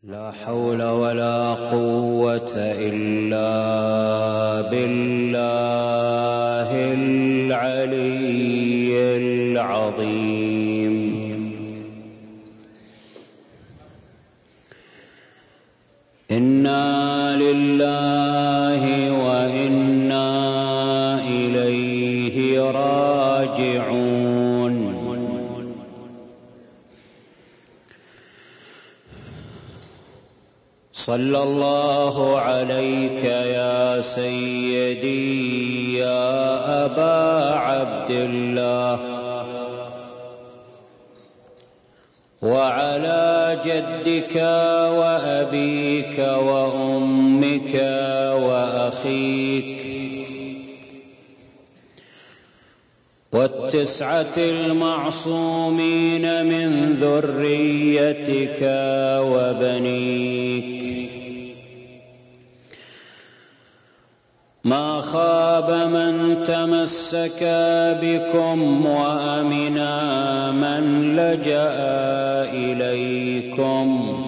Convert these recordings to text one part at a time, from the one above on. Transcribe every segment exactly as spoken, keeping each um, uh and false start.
لا حول ولا قوة إلا بالله العلي العظيم. إنا لله وإنا إليه راجعون. صلى الله عليك يا سيدي يا أبا عبد الله، وعلى جدك وأبيك وأمك وأخيك والتسعة المعصومين من ذريتك وبنيك. ما خاب من تمسك بكم وأمنا من لجأ إليكم،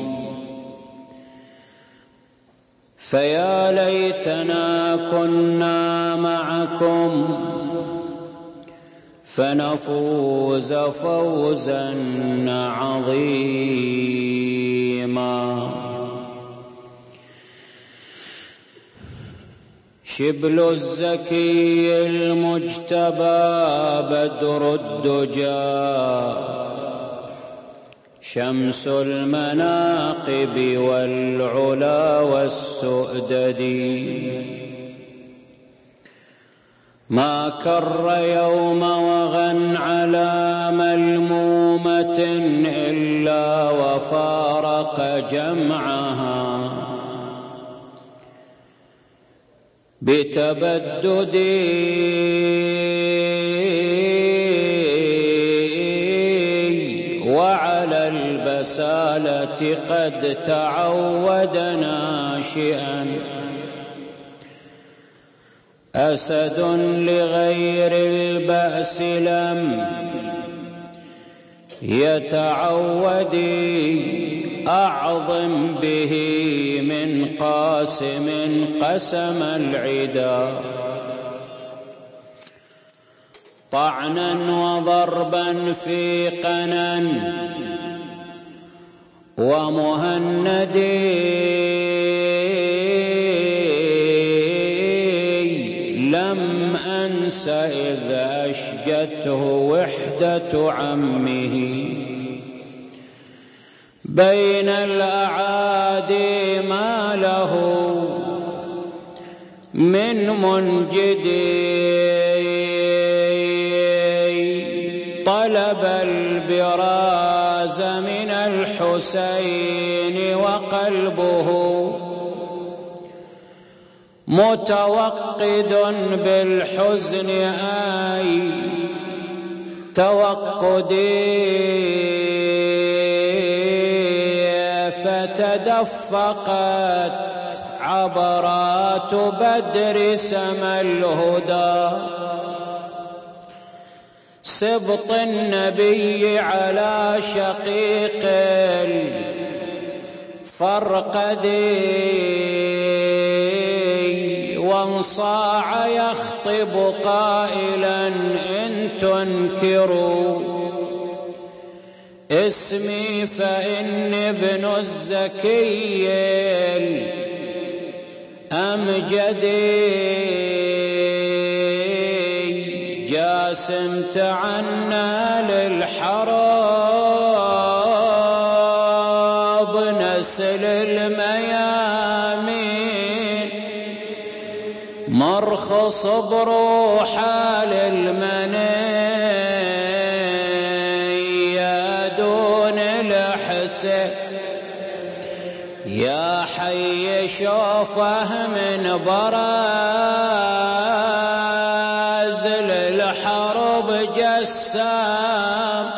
فيا ليتنا كنا معكم فنفوز فوزا عظيما. شبل الزكي المجتبى بدر الدجى، شمس المناقب والعلا والسؤدد. ما كر يوم وغن على ملمومة إلا وفارق جمعها بتبدد. وعلى البسالة قد تعود ناشئا، أسد لغير البأس لم يتعود. أعظم به من قاسم قسم العدا، طعنا وضربا في قنا ومهند. لم أنس إذ أشجته وحدة عمه، بين الأعادي ما له من منجد. طلب البراز من الحسين وقلبه متوقد بالحزن أي توقدي. فتدفقت عبرات بدر سما الهدى، سبط النبي على شقيق الفرقد. وانصاع يخطب قائلا إن تنكروا اسمي فإني ابن الزكي الأمجد. جاسم تعنى للحراب نسل الميامين، مرخص بروحه للمنية دون الحسن. يا حي شوفه من براز للحرب جسام،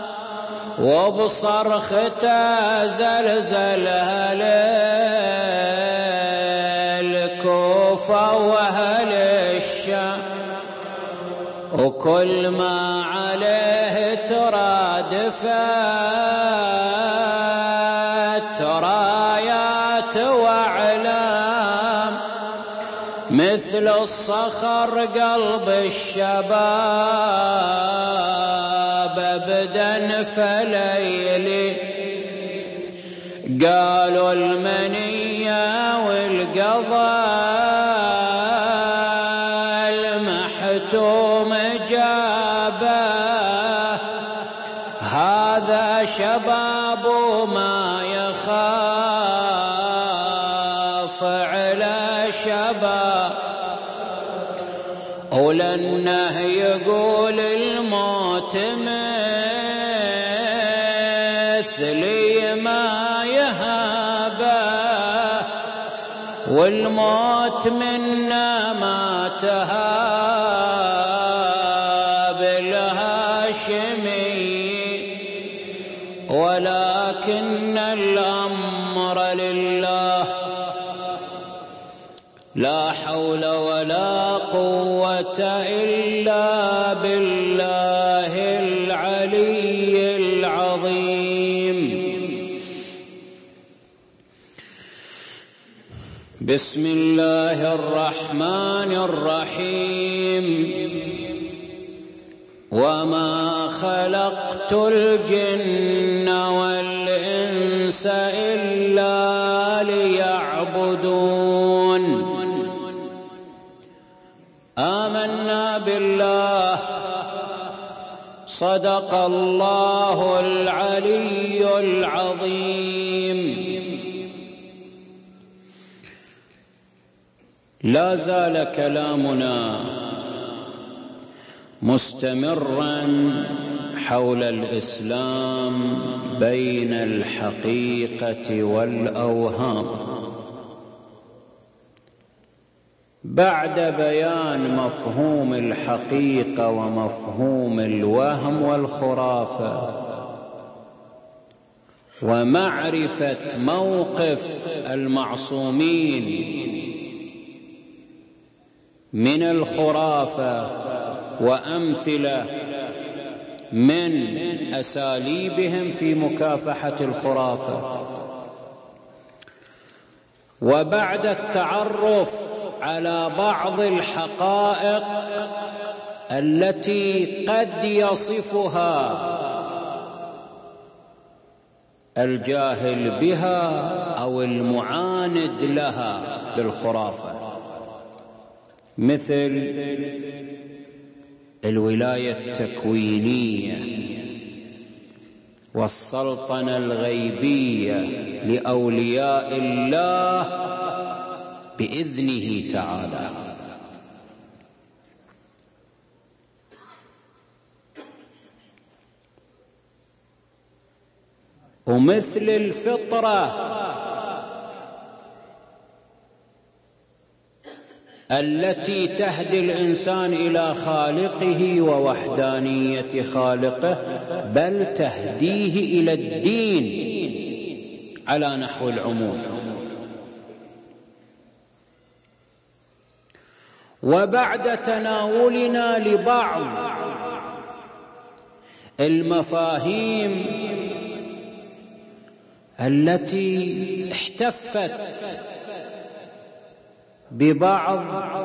وبصرخته زلزلها للكوفة وأهل الشام. وكل ما عليه ترادفت راية مات وأعلام مثل الصخر قلب الشباب أبدا فليلي قالوا المنية والقضاء المحتوم جابه هذا شباب ما يخاف على شباب ولأنه يقول الموت مثلي ما يهابه والموت منا ما تهاب الهاشمي ولكن الأمر لله لا حول ولا قوة إلا بالله العلي العظيم. بسم الله الرحمن الرحيم وما خلقت الجن والإنس إلا ليعبدون آمنا بالله صدق الله العلي العظيم. لا زال كلامنا مستمرا حول الإسلام بين الحقيقة والأوهام بعد بيان مفهوم الحقيقة ومفهوم الوهم والخرافة ومعرفة موقف المعصومين من الخرافة وأمثلة من أساليبهم في مكافحة الخرافة وبعد التعرف على بعض الحقائق التي قد يصفها الجاهل بها أو المعاند لها بالخرافة مثل الولاية التكوينية والسلطنة الغيبية لأولياء الله بإذنه تعالى ومثل الفطرة التي تهدي الإنسان إلى خالقه ووحدانية خالقه بل تهديه إلى الدين على نحو العموم. وبعد تناولنا لبعض المفاهيم التي احتفت ببعض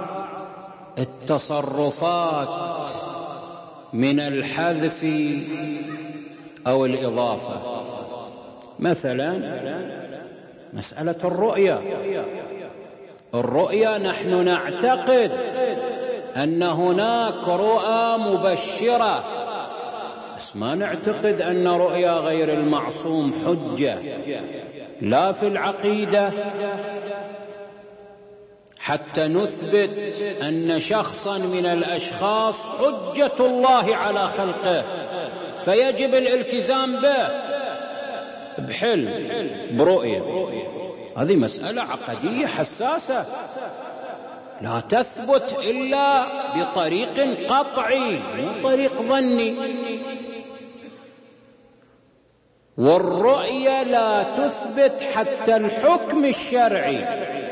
التصرفات من الحذف أو الإضافة مثلا مسألة الرؤية الرؤية نحن نعتقد أن هناك رؤى مبشرة بس ما نعتقد أن رؤيا غير المعصوم حجة لا في العقيدة حتى نثبت أن شخصا من الأشخاص حجة الله على خلقه فيجب الالتزام به بحلم برؤية. هذه مسألة عقدية حساسة لا تثبت إلا بطريق قطعي مو طريق ظني. والرؤية لا تثبت حتى الحكم الشرعي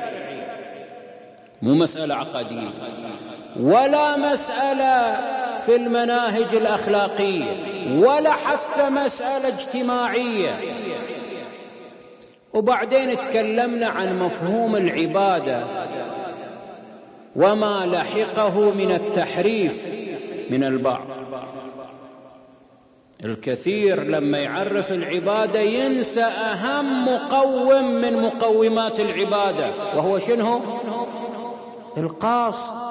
مو مسألة عقدية ولا مسألة في المناهج الأخلاقية ولا حتى مسألة اجتماعية. وبعدين تكلمنا عن مفهوم العبادة وما لحقه من التحريف من البعض. الكثير لما يعرف العبادة ينسى أهم مقوم من مقومات العبادة، وهو شنو؟ القصد.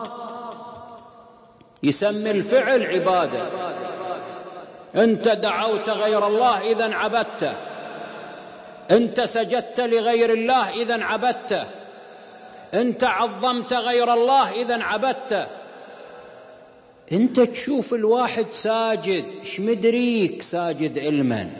يسمي الفعل عبادة. أنت دعوت غير الله إذن عبدته، أنت سجدت لغير الله إذن عبدته، أنت عظمت غير الله إذن عبدته. أنت تشوف الواحد ساجد، إيش مدريك ساجد علما؟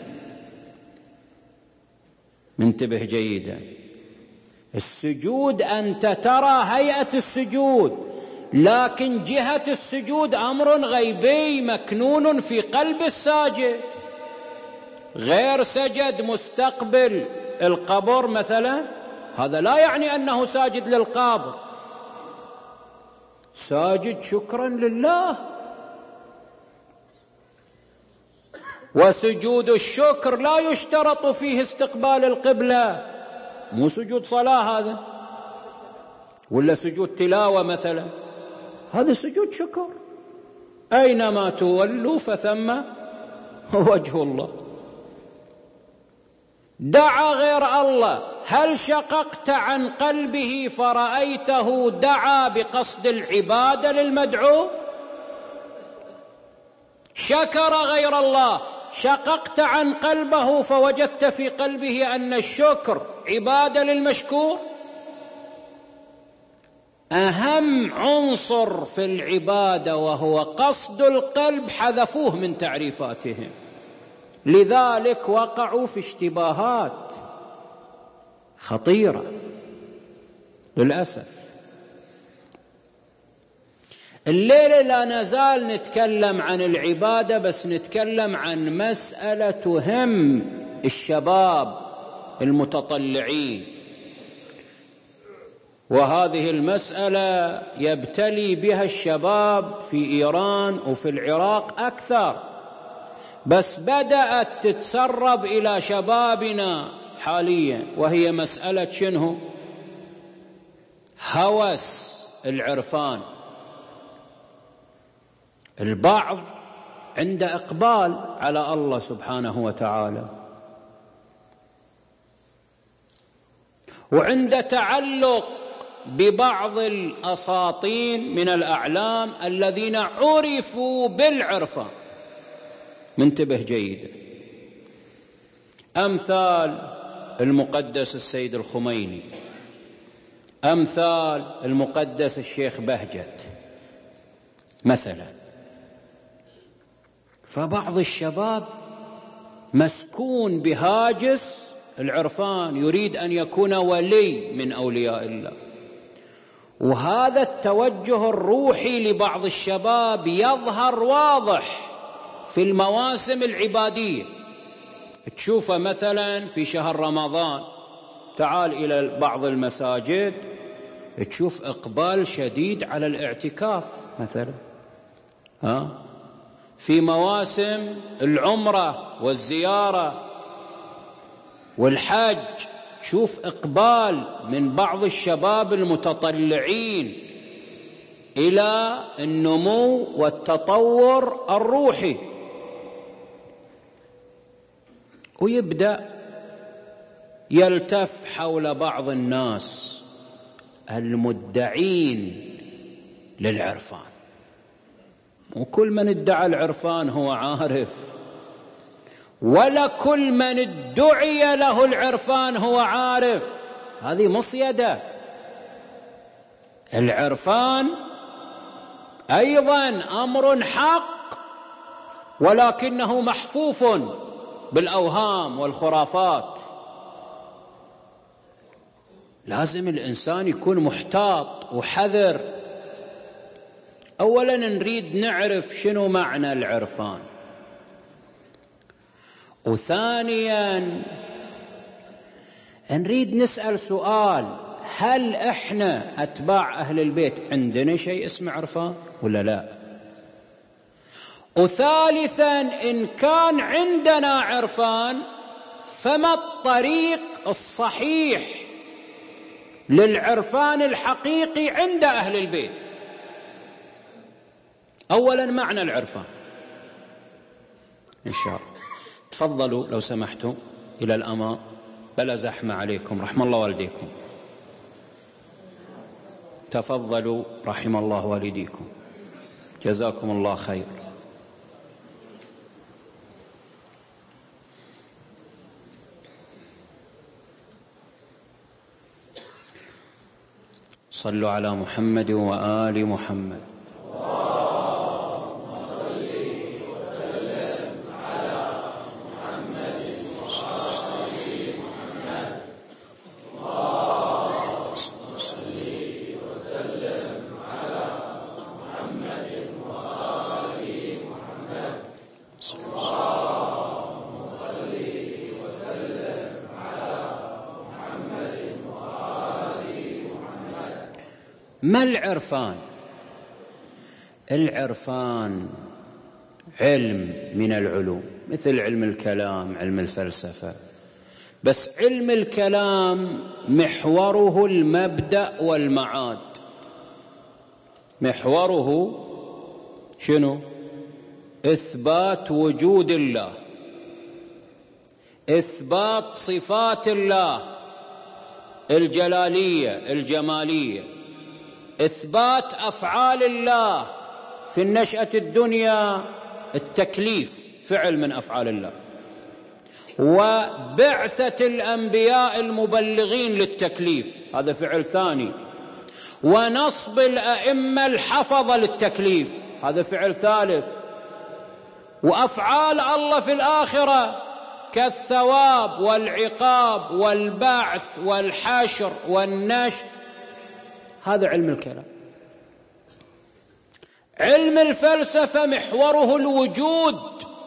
منتبه جيدا. السجود أنت ترى هيئة السجود، لكن جهة السجود أمر غيبي مكنون في قلب الساجد. غير سجد مستقبل القبر مثلا، هذا لا يعني أنه ساجد للقبر، ساجد شكرا لله. وسجود الشكر لا يشترط فيه استقبال القبلة، مو سجود صلاة هذا، ولا سجود تلاوة مثلا، هذا سجود شكر. أينما تولوا فثم وجه الله. دعا غير الله، هل شققت عن قلبه فرأيته دعا بقصد العبادة للمدعو؟ شكر غير الله، شققت عن قلبه فوجدت في قلبه أن الشكر عبادة للمشكور؟ أهم عنصر في العبادة وهو قصد القلب حذفوه من تعريفاتهم، لذلك وقعوا في اشتباهات خطيرة للأسف. الليلة لا نزال نتكلم عن العبادة، بس نتكلم عن مسألة تهم الشباب المتطلعين، وهذه المسألة يبتلي بها الشباب في إيران وفي العراق أكثر، بس بدأت تتسرب إلى شبابنا حاليا، وهي مسألة شنو؟ هوس العرفان. البعض عنده إقبال على الله سبحانه وتعالى، وعنده تعلق ببعض الأساطين من الأعلام الذين عرفوا بالعرفان. منتبه جيدا، أمثال المقدس السيد الخميني، أمثال المقدس الشيخ بهجت مثلا. فبعض الشباب مسكون بهاجس العرفان، يريد أن يكون ولي من أولياء الله، وهذا التوجه الروحي لبعض الشباب يظهر واضح في المواسم العبادية. تشوفه مثلا في شهر رمضان، تعال إلى بعض المساجد تشوف إقبال شديد على الاعتكاف مثلا. ها في مواسم العمرة والزيارة والحج شوف إقبال من بعض الشباب المتطلعين إلى النمو والتطور الروحي، ويبدأ يلتف حول بعض الناس المدعين للعرفان. وكل من ادعى العرفان هو عارف، ولا كل من ادعي له العرفان هو عارف. هذه مصيدة. العرفان أيضا أمر حق، ولكنه محفوف بالأوهام والخرافات. لازم الإنسان يكون محتاط وحذر. أولا نريد نعرف شنو معنى العرفان، وثانيا نريد نسأل سؤال: هل إحنا أتباع أهل البيت عندنا شيء اسمه عرفان ولا لا؟ وثالثا إن كان عندنا عرفان فما الطريق الصحيح للعرفان الحقيقي عند أهل البيت؟ أولا معنى العرفان إن شاء الله. تفضلوا لو سمحتم إلى الأمام، بلا زحمة عليكم، رحم الله والديكم. تفضلوا رحم الله والديكم، جزاكم الله خير. صلوا على محمد وآل محمد. اللهم صل وسلم على محمد وآل محمد. اللهم صل وسلم على محمد وآل محمد. اللهم صل وسلم على محمد وآل محمد. ما العرفان؟ العرفان علم من العلوم، مثل علم الكلام، علم الفلسفة، بس علم الكلام محوره المبدأ والمعاد. محوره شنو؟ إثبات وجود الله، إثبات صفات الله الجلالية الجمالية، إثبات أفعال الله في النشأة الدنيا، التكليف فعل من أفعال الله، وبعثة الأنبياء المبلغين للتكليف هذا فعل ثاني، ونصب الأئمة الحفظة للتكليف هذا فعل ثالث، وأفعال الله في الآخرة كالثواب والعقاب والبعث والحشر والنشر، هذا علم الكلام. علم الفلسفة محوره الوجود.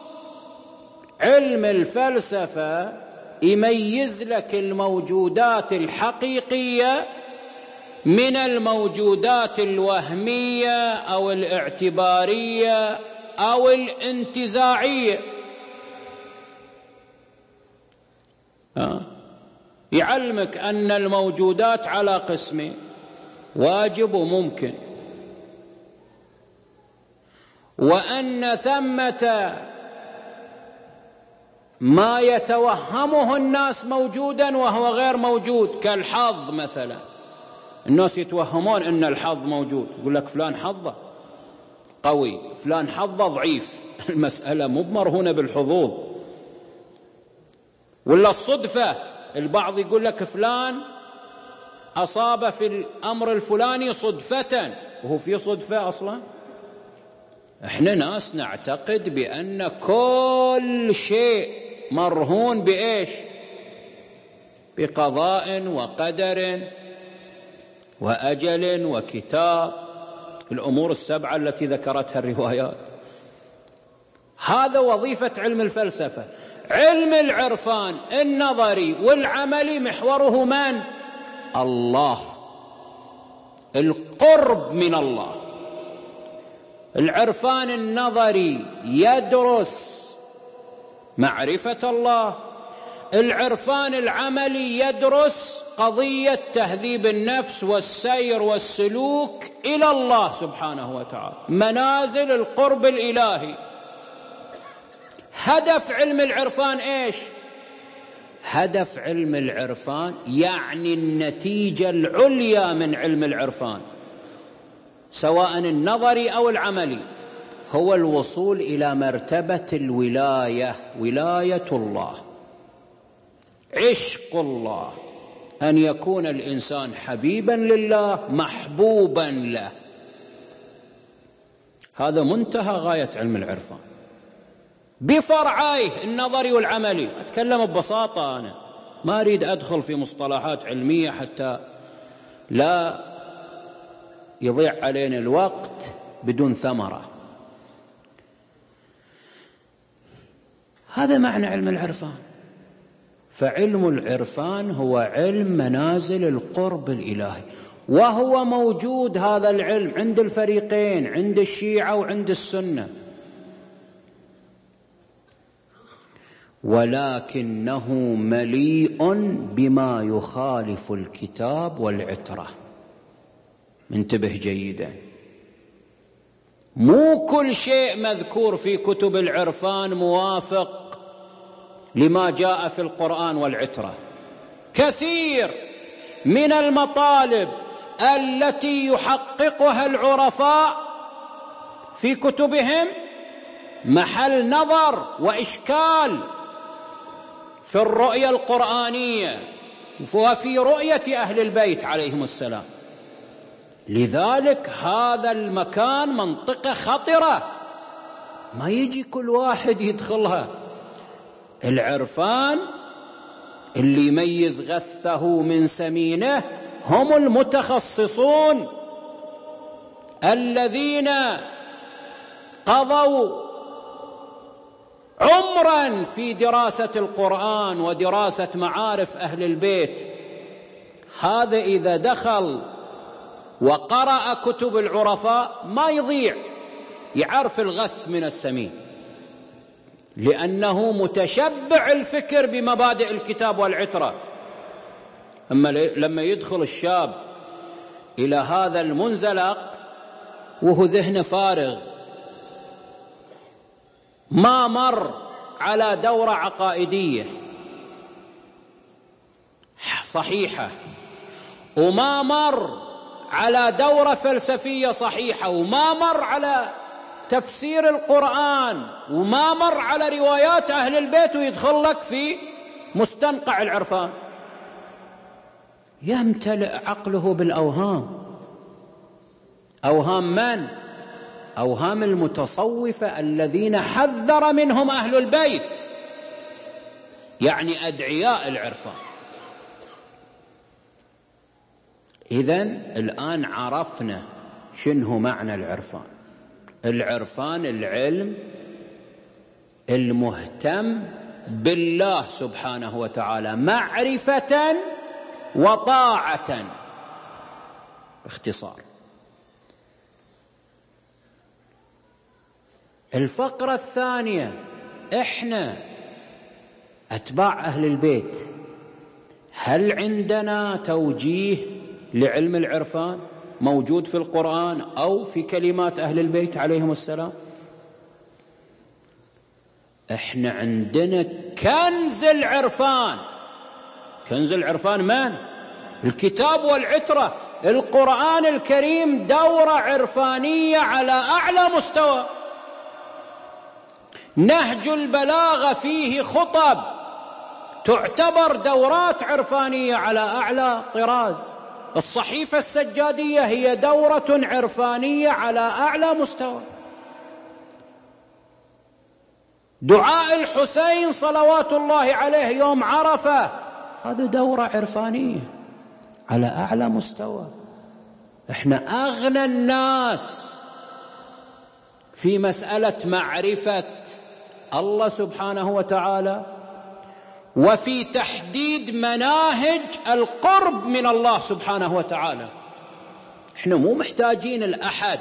علم الفلسفة يميز لك الموجودات الحقيقية من الموجودات الوهمية أو الاعتبارية أو الانتزاعية. آه. يعلمك أن الموجودات على قسمين، واجب وممكن، وأن ثمة ما يتوهمه الناس موجودا وهو غير موجود، كالحظ مثلا. الناس يتوهمون أن الحظ موجود، يقول لك فلان حظه قوي، فلان حظه ضعيف. المسألة مو مرهونة بالحظوظ ولا الصدفة. البعض يقول لك فلان أصاب في الأمر الفلاني صدفة، وهو في صدفة أصلا. احنا ناس نعتقد بأن كل شيء مرهون بإيش؟ بقضاء وقدر وأجل وكتاب، الأمور السبعة التي ذكرتها الروايات. هذا وظيفة علم الفلسفة. علم العرفان النظري والعملي محوره من؟ الله، القرب من الله. العرفان النظري يدرس معرفة الله، العرفان العملي يدرس قضية تهذيب النفس والسير والسلوك إلى الله سبحانه وتعالى، منازل القرب الإلهي. هدف علم العرفان إيش؟ هدف علم العرفان يعني النتيجة العليا من علم العرفان سواء النظري أو العملي، هو الوصول إلى مرتبة الولاية، ولاية الله، عشق الله، أن يكون الإنسان حبيبا لله محبوبا له. هذا منتهى غاية علم العرفان بفرعيه النظري والعملي. أتكلم ببساطة، أنا ما أريد أدخل في مصطلحات علمية حتى لا يضيع علينا الوقت بدون ثمرة. هذا معنى علم العرفان. فعلم العرفان هو علم منازل القرب الإلهي، وهو موجود هذا العلم عند الفريقين، عند الشيعة وعند السنة. ولكنه مليء بما يخالف الكتاب والعترة. انتبه جيدا، مو كل شيء مذكور في كتب العرفان موافق لما جاء في القرآن والعترة. كثير من المطالب التي يحققها العرفاء في كتبهم محل نظر وإشكال في الرؤية القرآنية وفي رؤية أهل البيت عليهم السلام. لذلك هذا المكان منطقة خطرة، ما يجي كل واحد يدخلها. العرفان اللي يميز غثه من سمينه هم المتخصصون الذين قضوا عمرا في دراسة القرآن ودراسة معارف أهل البيت. هذا إذا دخل وقرأ كتب العرفاء ما يضيع، يعرف الغث من السمين، لأنه متشبع الفكر بمبادئ الكتاب والعترة. أما لما يدخل الشاب إلى هذا المنزلق وهو ذهن فارغ، ما مر على دورة عقائدية صحيحة، وما مر على دورة فلسفية صحيحة، وما مر على تفسير القرآن، وما مر على روايات أهل البيت، ويدخل لك في مستنقع العرفان، يمتلئ عقله بالأوهام. أوهام من؟ أوهام المتصوفة الذين حذر منهم أهل البيت، يعني أدعياء العرفان. إذن الآن عرفنا شنو معنى العرفان. العرفان العلم المهتم بالله سبحانه وتعالى معرفة وطاعة باختصار. الفقرة الثانية، إحنا أتباع أهل البيت هل عندنا توجيه لعلم العرفان موجود في القرآن أو في كلمات أهل البيت عليهم السلام؟ إحنا عندنا كنز العرفان. كنز العرفان من؟ الكتاب والعترة. القرآن الكريم دورة عرفانية على أعلى مستوى. نهج البلاغة فيه خطب تعتبر دورات عرفانية على أعلى طراز. الصحيفة السجادية هي دورة عرفانية على أعلى مستوى. دعاء الحسين صلوات الله عليه يوم عرفة هذا دورة عرفانية على أعلى مستوى. احنا أغنى الناس في مسألة معرفة الله سبحانه وتعالى وفي تحديد مناهج القرب من الله سبحانه وتعالى. احنا مو محتاجين الأحد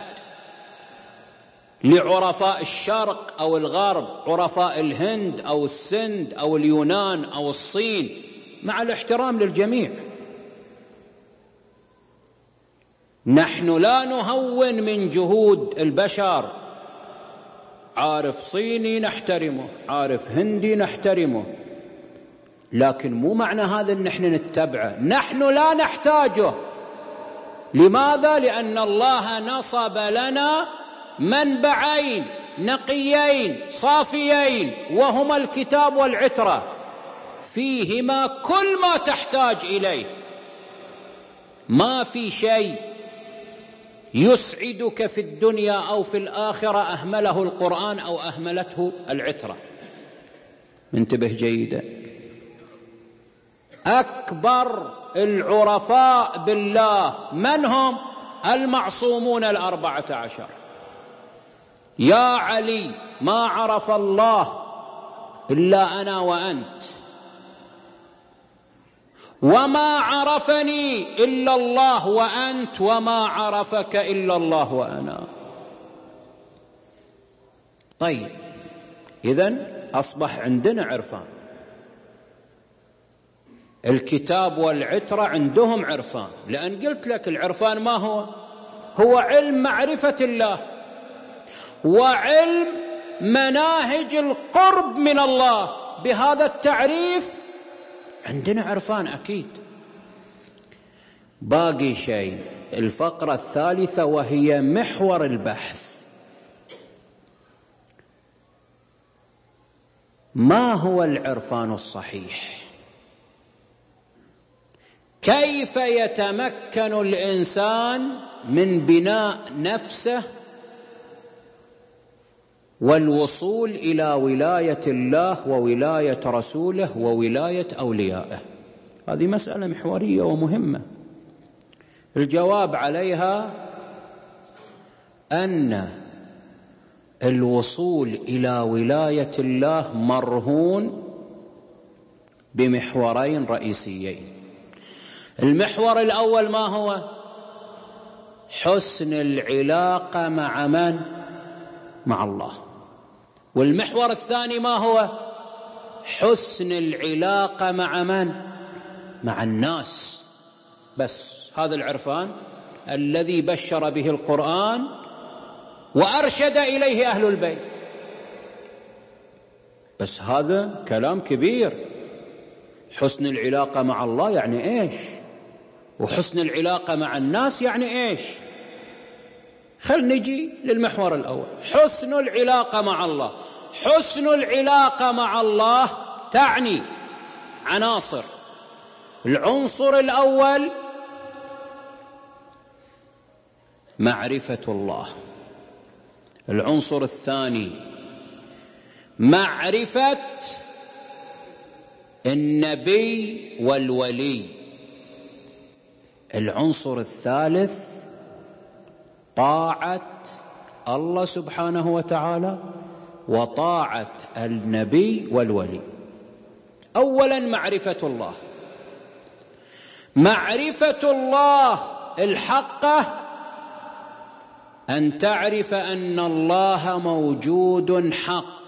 لعرفاء الشرق أو الغرب، عرفاء الهند أو السند أو اليونان أو الصين، مع الاحترام للجميع. نحن لا نهون من جهود البشر. عارف صيني نحترمه، عارف هندي نحترمه، لكن مو معنى هذا ان احنا نتبعه. نحن لا نحتاجه. لماذا؟ لأن الله نصب لنا منبعين نقيين صافيين وهما الكتاب والعترة، فيهما كل ما تحتاج إليه. ما في شيء يسعدك في الدنيا أو في الآخرة أهمله القرآن أو أهملته العترة. انتبه جيدا. أكبر العرفاء بالله من هم؟ المعصومون الأربعة عشر. يا علي ما عرف الله إلا أنا وأنت، وما عرفني إلا الله وأنت، وما عرفك إلا الله وأنا. طيب، إذن أصبح عندنا عرفان. الكتاب والعترة عندهم عرفان، لأن قلت لك العرفان ما هو؟ هو علم معرفة الله وعلم مناهج القرب من الله. بهذا التعريف عندنا عرفان أكيد. باقي شيء، الفقرة الثالثة وهي محور البحث. ما هو العرفان الصحيح؟ كيف يتمكن الإنسان من بناء نفسه والوصول إلى ولاية الله وولاية رسوله وولاية أوليائه؟ هذه مسألة محورية ومهمة. الجواب عليها أن الوصول إلى ولاية الله مرهون بمحورين رئيسيين. المحور الأول ما هو؟ حسن العلاقة مع من؟ مع الله. والمحور الثاني ما هو؟ حسن العلاقة مع من؟ مع الناس. بس هذا العرفان الذي بشر به القرآن وأرشد إليه أهل البيت. بس هذا كلام كبير. حسن العلاقة مع الله يعني إيش؟ وحسن العلاقة مع الناس يعني إيش؟ خل نجي للمحور الأول، حسن العلاقة مع الله. حسن العلاقة مع الله تعني عناصر. العنصر الأول معرفة الله. العنصر الثاني معرفة النبي والولي. العنصر الثالث طاعة الله سبحانه وتعالى وطاعة النبي والولي. أولا معرفة الله. معرفة الله الحقة أن تعرف أن الله موجود حق،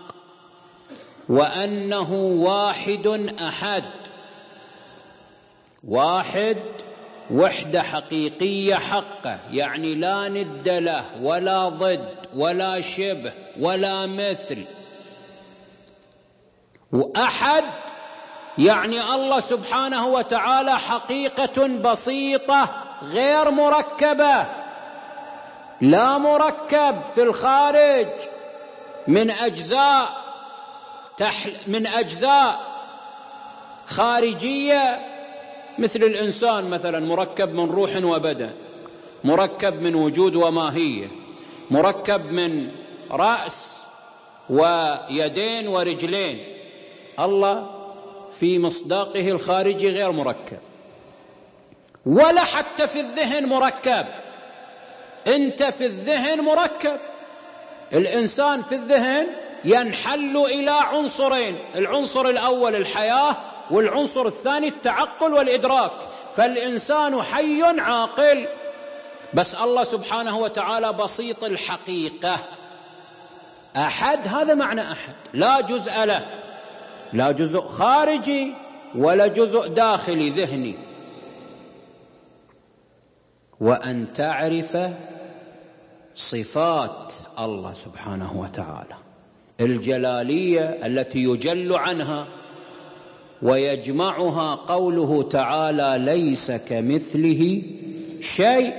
وأنه واحد أحد، واحد وحدة حقيقية حقة، يعني لا ند له ولا ضد ولا شبه ولا مثل. وأحد يعني الله سبحانه وتعالى حقيقة بسيطة غير مركبة، لا مركب في الخارج من أجزاء من أجزاء خارجية، مثل الإنسان مثلا مركب من روح وبدن، مركب من وجود وماهية، مركب من رأس ويدين ورجلين. الله في مصداقه الخارجي غير مركب، ولا حتى في الذهن مركب. أنت في الذهن مركب. الإنسان في الذهن ينحل إلى عنصرين، العنصر الأول الحياة، والعنصر الثاني التعقل والإدراك. فالإنسان حي عاقل، بس الله سبحانه وتعالى بسيط الحقيقة أحد. هذا معنى أحد، لا جزء له، لا جزء خارجي ولا جزء داخلي ذهني. وأن تعرف صفات الله سبحانه وتعالى الجلالية التي يجل عنها ويجمعها قوله تعالى ليس كمثله شيء.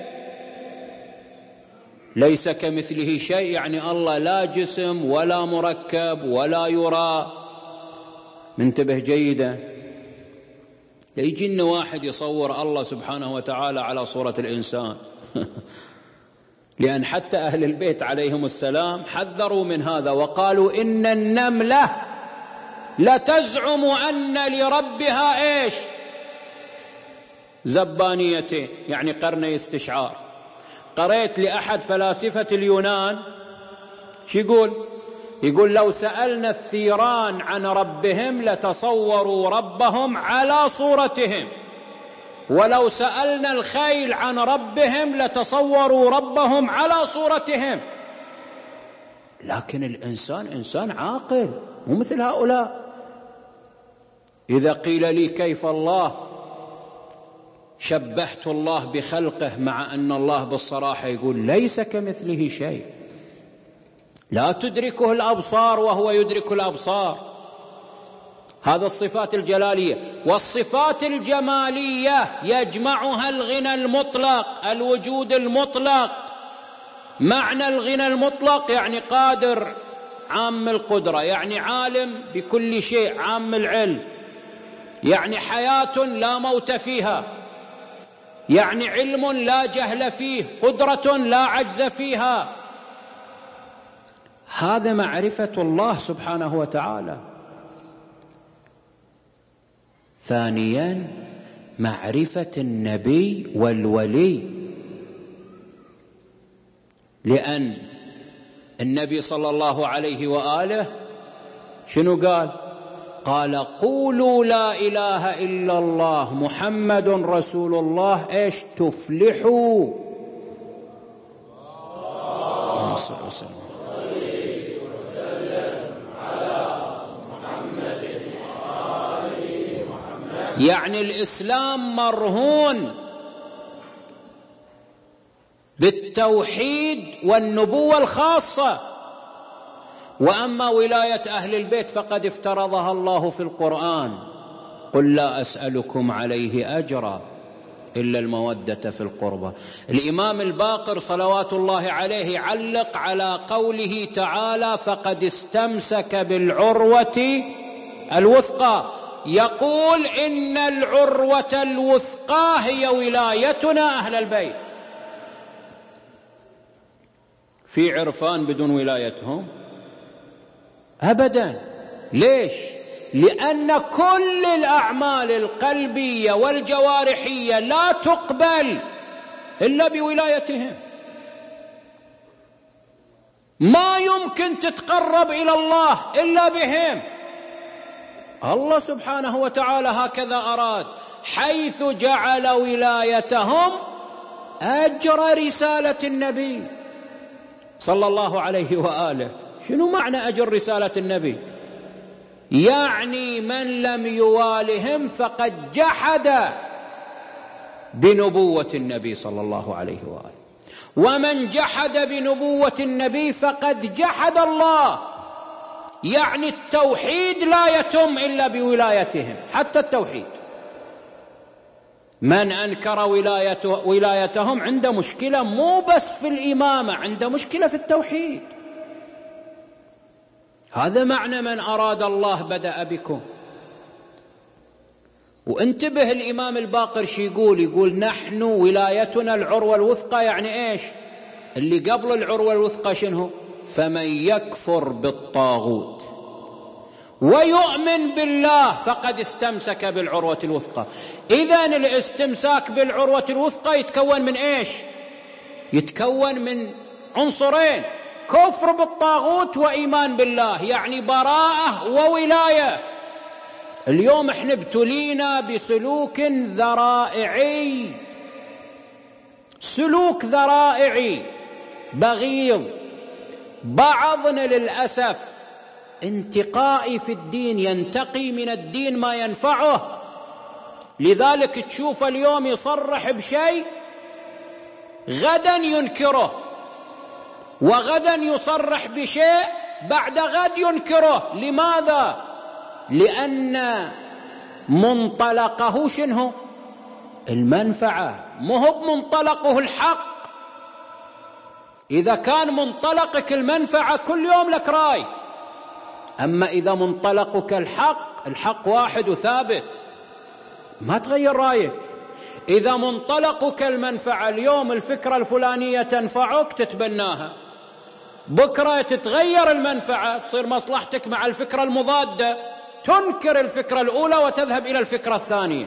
ليس كمثله شيء يعني الله لا جسم ولا مركب ولا يرى. منتبه جيدا. يجي لنا واحد يصور الله سبحانه وتعالى على صورة الإنسان لأن حتى أهل البيت عليهم السلام حذروا من هذا وقالوا إن النملة لتزعم أن لربها إيش؟ زبانيتين، يعني قرني استشعار. قريت لأحد فلاسفة اليونان شو يقول؟ يقول لو سألنا الثيران عن ربهم لتصوروا ربهم على صورتهم، ولو سألنا الخيل عن ربهم لتصوروا ربهم على صورتهم. لكن الإنسان إنسان عاقل، مو مثل هؤلاء. إذا قيل لي كيف الله شبهت الله بخلقه مع أن الله بالصراحة يقول ليس كمثله شيء، لا تدركه الأبصار وهو يدرك الأبصار. هذا الصفات الجلالية. والصفات الجمالية يجمعها الغنى المطلق، الوجود المطلق. معنى الغنى المطلق يعني قادر عام القدرة، يعني عالم بكل شيء عام العلم، يعني حياة لا موت فيها، يعني علم لا جهل فيه، قدرة لا عجز فيها. هذا معرفة الله سبحانه وتعالى. ثانيا معرفة النبي والولي، لأن النبي صلى الله عليه وآله شنو قال؟ قال قولوا لا إله إلا الله محمد رسول الله إيش تفلحوا. اللهم صل وسلم يعني الإسلام مرهون بالتوحيد والنبوة الخاصة. وأما ولاية أهل البيت فقد افترضها الله في القرآن: قل لا أسألكم عليه أجرا إلا المودة في القربى. الإمام الباقر صلوات الله عليه علق على قوله تعالى: فقد استمسك بالعروة الوثقى، يقول إن العروة الوثقى هي ولايتنا أهل البيت. في عرفان بدون ولايتهم؟ أبدا. ليش؟ لأن كل الأعمال القلبية والجوارحية لا تقبل إلا بولايتهم. ما يمكن تتقرب إلى الله إلا بهم. الله سبحانه وتعالى هكذا أراد، حيث جعل ولايتهم أجر رسالة النبي صلى الله عليه وآله. شنو معنى أجر رسالة النبي؟ يعني من لم يوالهم فقد جحد بنبوة النبي صلى الله عليه وآله، ومن جحد بنبوة النبي فقد جحد الله. يعني التوحيد لا يتم إلا بولايتهم، حتى التوحيد. من أنكر ولايته ولايتهم عنده مشكلة، مو بس في الإمامة، عنده مشكلة في التوحيد. هذا معنى من أراد الله بدأ بكم. وانتبه الإمام الباقر شي يقول؟ يقول نحن ولايتنا العروة الوثقى. يعني إيش اللي قبل العروة الوثقى؟ شنو؟ فمن يكفر بالطاغوت ويؤمن بالله فقد استمسك بالعروة الوثقى. إذن الاستمساك بالعروة الوثقى يتكون من إيش؟ يتكون من عنصرين: كفر بالطاغوت وإيمان بالله، يعني براءة وولاية. اليوم احنا ابتلينا بسلوك ذرائعي، سلوك ذرائعي بغيض. بعضنا للأسف انتقائي في الدين، ينتقي من الدين ما ينفعه. لذلك تشوف اليوم يصرح بشيء غدا ينكره، وغدا يصرح بشيء بعد غد ينكره. لماذا؟ لأن منطلقه شنو؟ المنفعة، مو بمنطلقه الحق. إذا كان منطلقك المنفعة كل يوم لك راي، أما إذا منطلقك الحق، الحق واحد وثابت ما تغير رايك. إذا منطلقك المنفعة، اليوم الفكرة الفلانية تنفعك تتبناها، بكرة تتغير المنفعة تصير مصلحتك مع الفكرة المضادة، تنكر الفكرة الأولى وتذهب إلى الفكرة الثانية.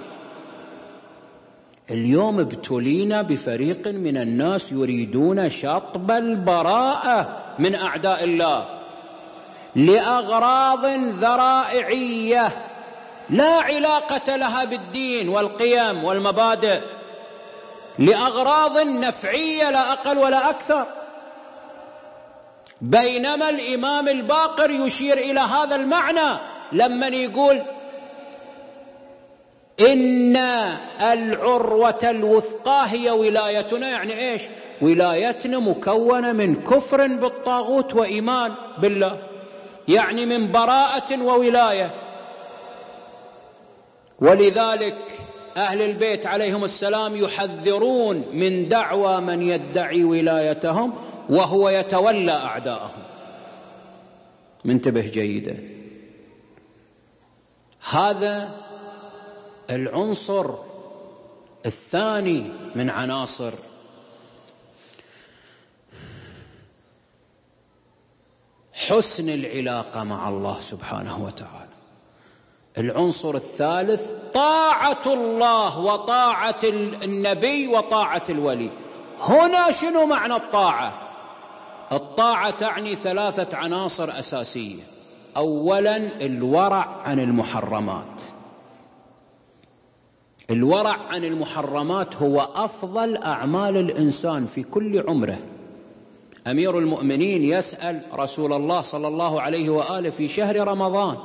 اليوم ابتلينا بفريق من الناس يريدون شطب البراءة من أعداء الله لأغراض ذرائعية لا علاقة لها بالدين والقيم والمبادئ، لأغراض نفعية لا أقل ولا أكثر. بينما الإمام الباقر يشير إلى هذا المعنى لما يقول إن العروة الوثقى هي ولايتنا. يعني إيش؟ ولايتنا مكونة من كفر بالطاغوت وإيمان بالله، يعني من براءة وولاية. ولذلك أهل البيت عليهم السلام يحذرون من دعوى من يدعي ولايتهم وهو يتولى أعداءهم. منتبه جيدا. هذا العنصر الثاني من عناصر حسن العلاقة مع الله سبحانه وتعالى. العنصر الثالث طاعة الله وطاعة النبي وطاعة الولي. هنا شنو معنى الطاعة؟ الطاعة تعني ثلاثة عناصر أساسية. أولا الورع عن المحرمات. الورع عن المحرمات هو أفضل أعمال الإنسان في كل عمره. أمير المؤمنين يسأل رسول الله صلى الله عليه وآله في شهر رمضان: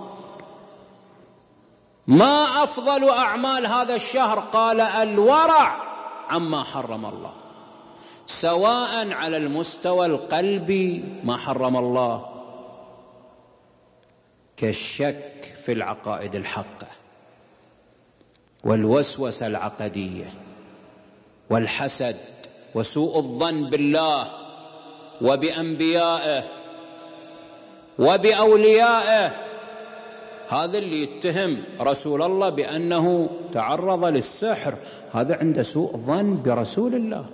ما أفضل أعمال هذا الشهر؟ قال: الورع عما حرم الله، سواء على المستوى القلبي ما حرم الله كالشك في العقائد الحقة والوسوسة العقدية والحسد وسوء الظن بالله وبأنبيائه وبأوليائه. هذا اللي يتهم رسول الله بأنه تعرض للسحر، هذا عنده سوء ظن برسول الله.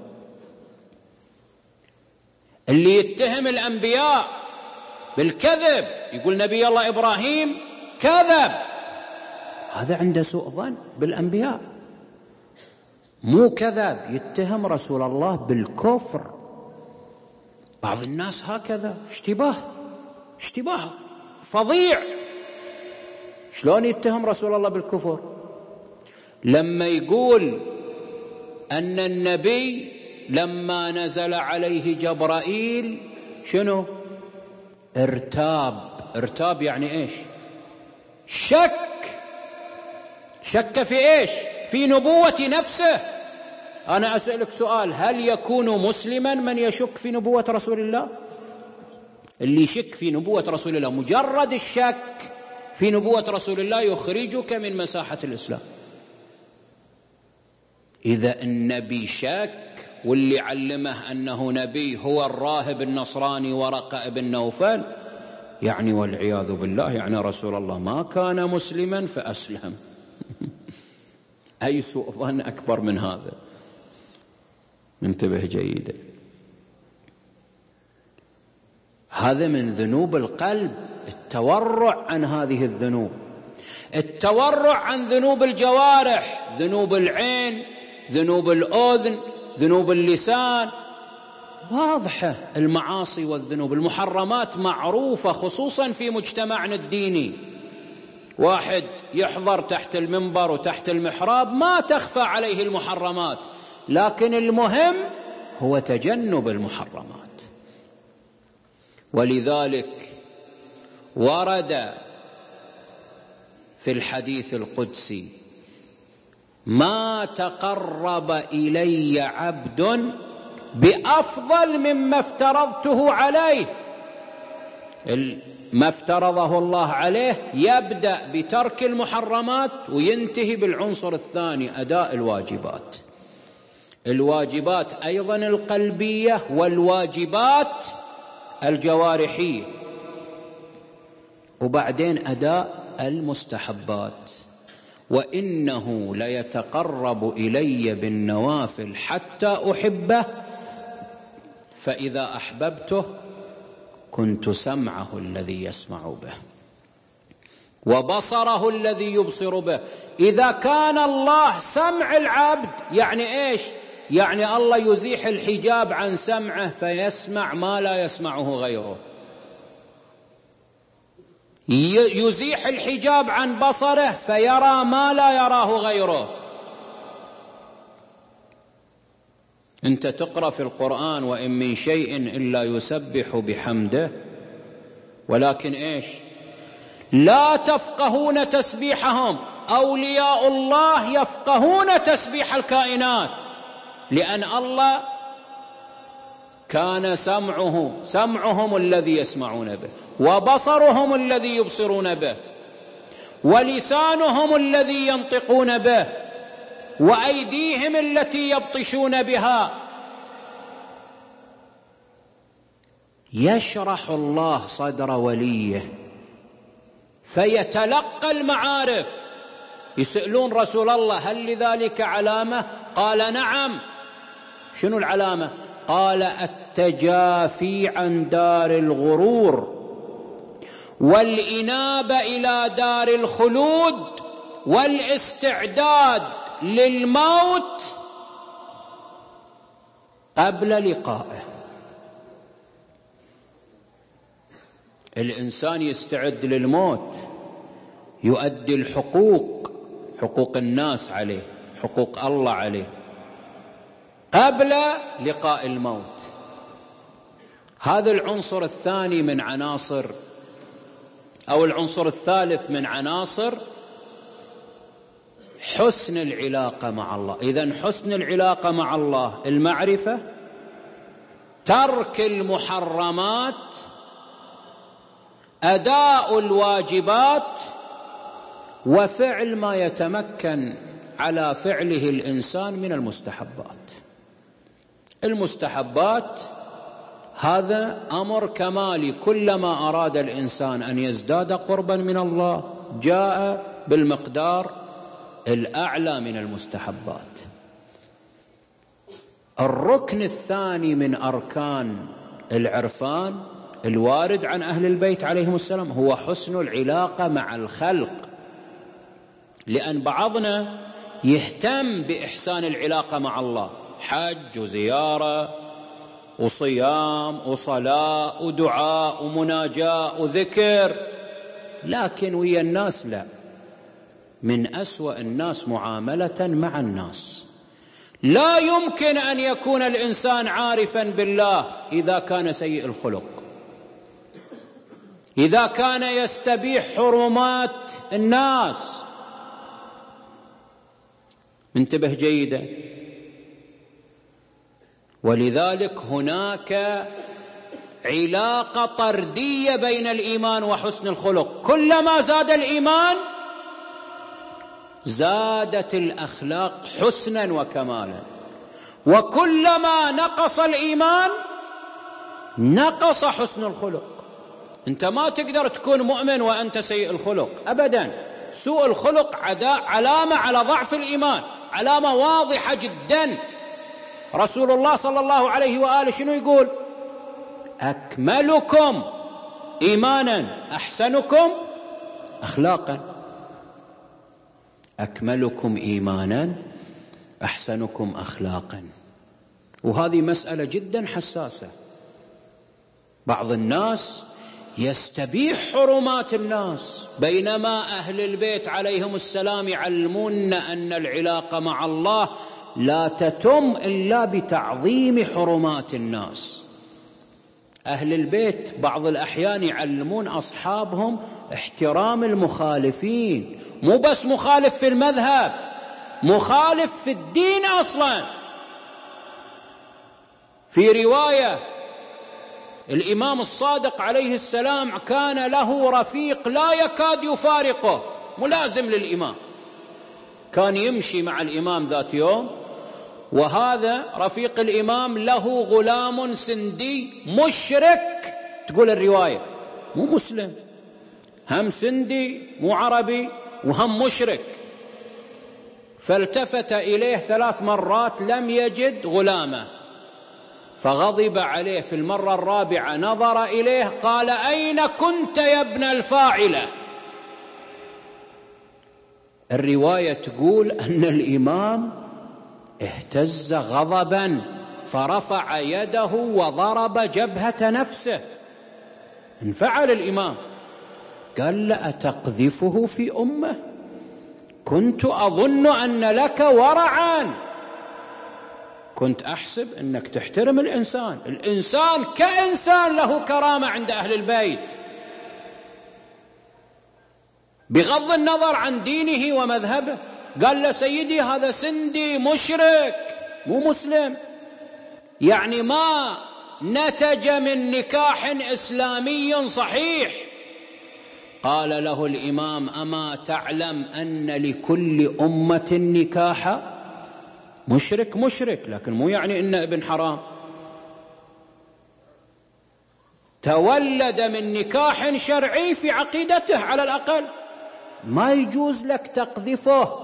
اللي يتهم الأنبياء بالكذب، يقول نبي الله إبراهيم كذب، هذا عنده سوء ظن بالأنبياء. مو كذب، يتهم رسول الله بالكفر. بعض الناس هكذا اشتباه اشتباه فظيع. شلون يتهم رسول الله بالكفر؟ لما يقول أن النبي لما نزل عليه جبرائيل شنو؟ ارتاب. ارتاب يعني ايش؟ شك. شك في ايش؟ في نبوة نفسه. أنا أسألك سؤال: هل يكون مسلما من يشك في نبوة رسول الله؟ اللي يشك في نبوة رسول الله، مجرد الشك في نبوة رسول الله يخرجك من مساحة الإسلام. إذا النبي شك، واللي علمه أنه نبي هو الراهب النصراني ورقة بن نوفل، يعني والعياذ بالله يعني رسول الله ما كان مسلما فأسلم. أي سوء ظن أكبر من هذا؟ منتبه جيدا. هذا من ذنوب القلب، التورع عن هذه الذنوب. التورع عن ذنوب الجوارح، ذنوب العين، ذنوب الأذن، ذنوب اللسان، واضحة. المعاصي والذنوب المحرمات معروفة، خصوصا في مجتمعنا الديني. واحد يحضر تحت المنبر وتحت المحراب ما تخفى عليه المحرمات، لكن المهم هو تجنب المحرمات. ولذلك ورد في الحديث القدسي: ما تقرب إلي عبد بأفضل مما افترضته عليه. ما افترضه الله عليه يبدأ بترك المحرمات وينتهي بالعنصر الثاني، أداء الواجبات. الواجبات أيضا القلبية والواجبات الجوارحية، وبعدين أداء المستحبات. وإنه ليتقرب إلي بالنوافل حتى أحبه، فإذا أحببته كنت سمعه الذي يسمع به وبصره الذي يبصر به. إذا كان الله سمع العبد، يعني إيش؟ يعني الله يزيح الحجاب عن سمعه فيسمع ما لا يسمعه غيره، يزيح الحجاب عن بصره فيرى ما لا يراه غيره. أنت تقرأ في القرآن وإن من شيء إلا يسبح بحمده، ولكن إيش؟ لا تفقهون تسبيحهم. أولياء الله يفقهون تسبيح الكائنات، لأن الله كان سمعه سمعهم الذي يسمعون به، وبصرهم الذي يبصرون به، ولسانهم الذي ينطقون به، وأيديهم التي يبطشون بها. يشرح الله صدر وليه فيتلقى المعارف. يسألون رسول الله هل لذلك علامة؟ قال نعم. شنو العلامة؟ قال التجافي عن دار الغرور والإنابة إلى دار الخلود والاستعداد للموت قبل لقائه. الإنسان يستعد للموت، يؤدي الحقوق، حقوق الناس عليه، حقوق الله عليه، قبل لقاء الموت. هذا العنصر الثاني من عناصر، أو العنصر الثالث من عناصر حسن العلاقة مع الله. إذن حسن العلاقة مع الله المعرفة، ترك المحرمات، أداء الواجبات، وفعل ما يتمكن على فعله الإنسان من المستحبات. المستحبات هذا أمر كمالي، كلما أراد الإنسان أن يزداد قربا من الله جاء بالمقدار الأعلى من المستحبات. الركن الثاني من أركان العرفان الوارد عن أهل البيت عليهم السلام هو حسن العلاقة مع الخلق، لأن بعضنا يهتم بإحسان العلاقة مع الله، حج وزيارة وصيام وصلاة ودعاء ومناجاة وذكر، لكن ويا الناس لا. من أسوأ الناس معاملة مع الناس. لا يمكن أن يكون الإنسان عارفا بالله إذا كان سيء الخلق، إذا كان يستبيح حرمات الناس. انتبه جيدا. ولذلك هناك علاقة طردية بين الإيمان وحسن الخلق. كلما زاد الإيمان زادت الأخلاق حسنا وكمالا، وكلما نقص الإيمان نقص حسن الخلق. أنت ما تقدر تكون مؤمن وأنت سيء الخلق أبدا. سوء الخلق علامة على ضعف الإيمان، علامة واضحة جدا. رسول الله صلى الله عليه وآله شنو يقول؟ أكملكم إيمانا أحسنكم أخلاقا. أكملكم إيمانا أحسنكم أخلاقا. وهذه مسألة جدا حساسة. بعض الناس يستبيح حرمات الناس، بينما أهل البيت عليهم السلام يعلمون أن العلاقة مع الله لا تتم إلا بتعظيم حرمات الناس. أهل البيت بعض الأحيان يعلمون أصحابهم احترام المخالفين، مو بس مخالف في المذهب، مخالف في الدين أصلا. في رواية الإمام الصادق عليه السلام كان له رفيق لا يكاد يفارقه، ملازم للإمام، كان يمشي مع الإمام ذات يوم، وهذا رفيق الإمام له غلام سندي مشرك، تقول الرواية مو مسلم، هم سندي مو عربي وهم مشرك. فالتفت إليه ثلاث مرات لم يجد غلامه، فغضب عليه. في المرة الرابعة نظر إليه قال أين كنت يا ابن الفاعلة؟ الرواية تقول أن الإمام اهتز غضبا فرفع يده وضرب جبهة نفسه. انفعل الإمام، قال لا أتقذفه في أمه؟ كنت أظن أن لك ورعا، كنت أحسب أنك تحترم الإنسان. الإنسان كإنسان له كرامة عند أهل البيت بغض النظر عن دينه ومذهبه. قال له سيدي هذا سندي مشرك مو مسلم، يعني ما نتج من نكاح إسلامي صحيح. قال له الإمام أما تعلم أن لكل أمة نكاحا؟ مشرك مشرك، لكن مو يعني إنه ابن حرام، تولد من نكاح شرعي في عقيدته على الأقل، ما يجوز لك تقذفه،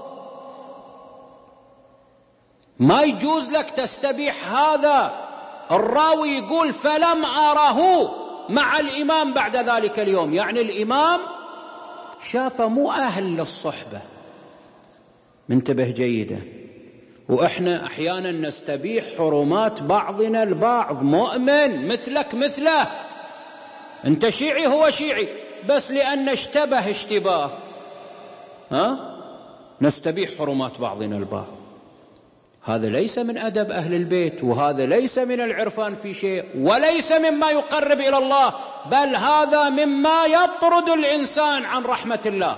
ما يجوز لك تستبيح هذا. الراوي يقول فلم أره مع الإمام بعد ذلك اليوم، يعني الإمام شافه مو أهل للصحبة. منتبه جيدا. وإحنا أحيانا نستبيح حرمات بعضنا البعض، مؤمن مثلك مثله، أنت شيعي هو شيعي، بس لأن اشتبه اشتباه ها نستبيح حرمات بعضنا البعض. هذا ليس من أدب أهل البيت، وهذا ليس من العرفان في شيء، وليس مما يقرب إلى الله، بل هذا مما يطرد الإنسان عن رحمة الله.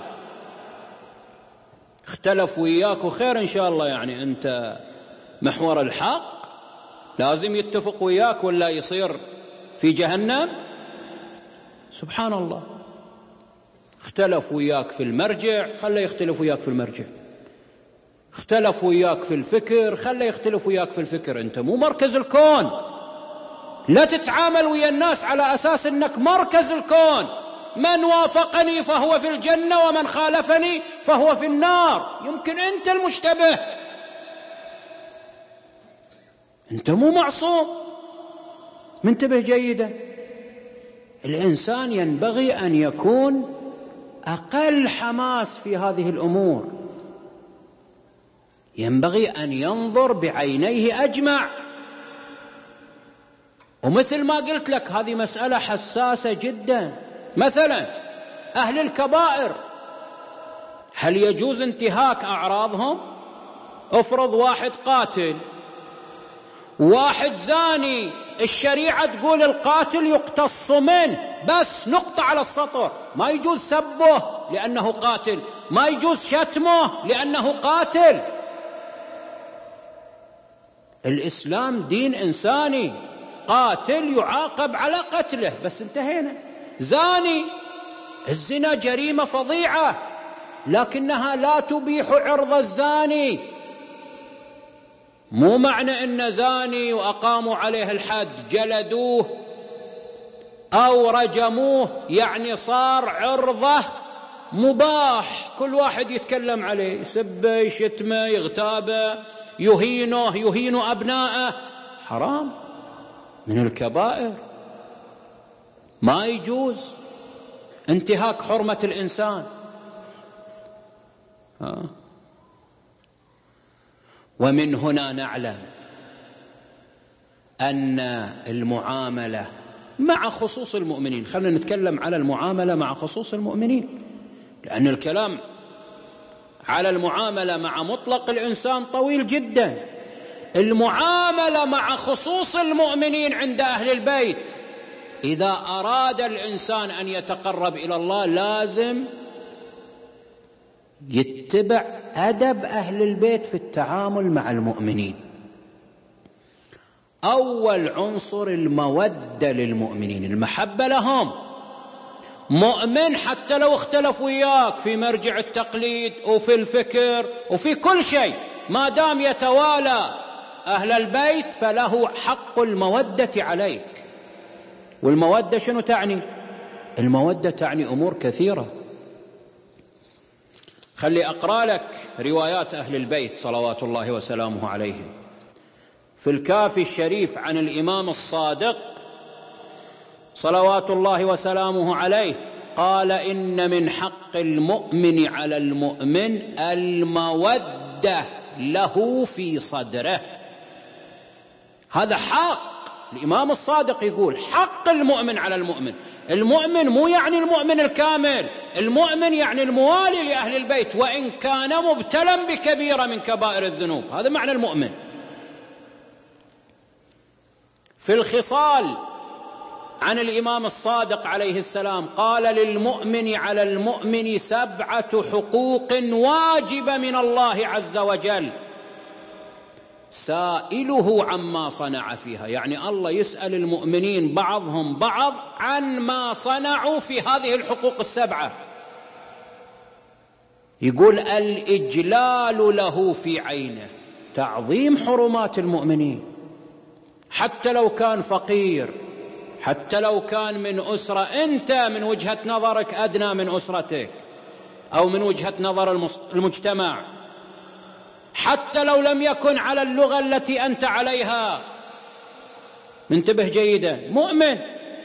اختلف وياك وخير إن شاء الله، يعني أنت محور الحق لازم يتفق وياك ولا يصير في جهنم. سبحان الله. اختلف وياك في المرجع، خليه يختلف وياك في المرجع. اختلف وياك في الفكر، خليه يختلف وياك في الفكر. انت مو مركز الكون، لا تتعامل ويا الناس على أساس أنك مركز الكون. من وافقني فهو في الجنة ومن خالفني فهو في النار. يمكن أنت المشتبه، أنت مو معصوم. منتبه جيدا. الإنسان ينبغي أن يكون أقل حماس في هذه الأمور، ينبغي أن ينظر بعينيه أجمع. ومثل ما قلت لك هذه مسألة حساسة جدا. مثلا أهل الكبائر هل يجوز انتهاك أعراضهم؟ افرض واحد قاتل، واحد زاني، الشريعة تقول القاتل يقتص منه، بس نقطة على السطر. ما يجوز سبه لأنه قاتل، ما يجوز شتمه لأنه قاتل. الإسلام دين إنساني، قاتل يعاقب على قتله، بس انتهينا. زاني، الزنا جريمة فظيعة، لكنها لا تبيح عرض الزاني. مو معنى إن زاني وأقاموا عليه الحد جلدوه أو رجموه يعني صار عرضه مباح، كل واحد يتكلم عليه، يسبه، يشتمه، يغتابه، يهينه، يهين أبناءه. حرام، من الكبائر، ما يجوز انتهاك حرمة الإنسان. ها. ومن هنا نعلم أن المعاملة مع خصوص المؤمنين، خلينا نتكلم على المعاملة مع خصوص المؤمنين، لأن الكلام على المعاملة مع مطلق الإنسان طويل جدا. المعاملة مع خصوص المؤمنين عند أهل البيت، إذا أراد الإنسان أن يتقرب إلى الله لازم يتبع أدب أهل البيت في التعامل مع المؤمنين. أول عنصر المودة للمؤمنين، المحبة لهم. مؤمن حتى لو اختلف وياك في مرجع التقليد وفي الفكر وفي كل شيء، ما دام يتوالى أهل البيت فله حق المودة عليك. والمودة شنو تعني؟ المودة تعني أمور كثيرة. خلي أقرأ لك روايات أهل البيت صلوات الله وسلامه عليهم. في الكافي الشريف عن الإمام الصادق صلوات الله وسلامه عليه قال: إن من حق المؤمن على المؤمن المودة له في صدره. هذا حق. الإمام الصادق يقول حق المؤمن على المؤمن. المؤمن مو يعني المؤمن الكامل، المؤمن يعني الموالي لأهل البيت وإن كان مبتلا بكبيرة من كبائر الذنوب. هذا معنى المؤمن. في الخصال عن الإمام الصادق عليه السلام قال: للمؤمن على المؤمن سبعة حقوق واجبة من الله عز وجل سائله عما صنع فيها. يعني الله يسأل المؤمنين بعضهم بعض عن ما صنعوا في هذه الحقوق السبعة. يقول: الإجلال له في عينه، تعظيم حرمات المؤمنين، حتى لو كان فقير، حتى لو كان من أسرة أنت من وجهة نظرك أدنى من أسرتك أو من وجهة نظر المجتمع، حتى لو لم يكن على اللغة التي أنت عليها. منتبه جيدا، مؤمن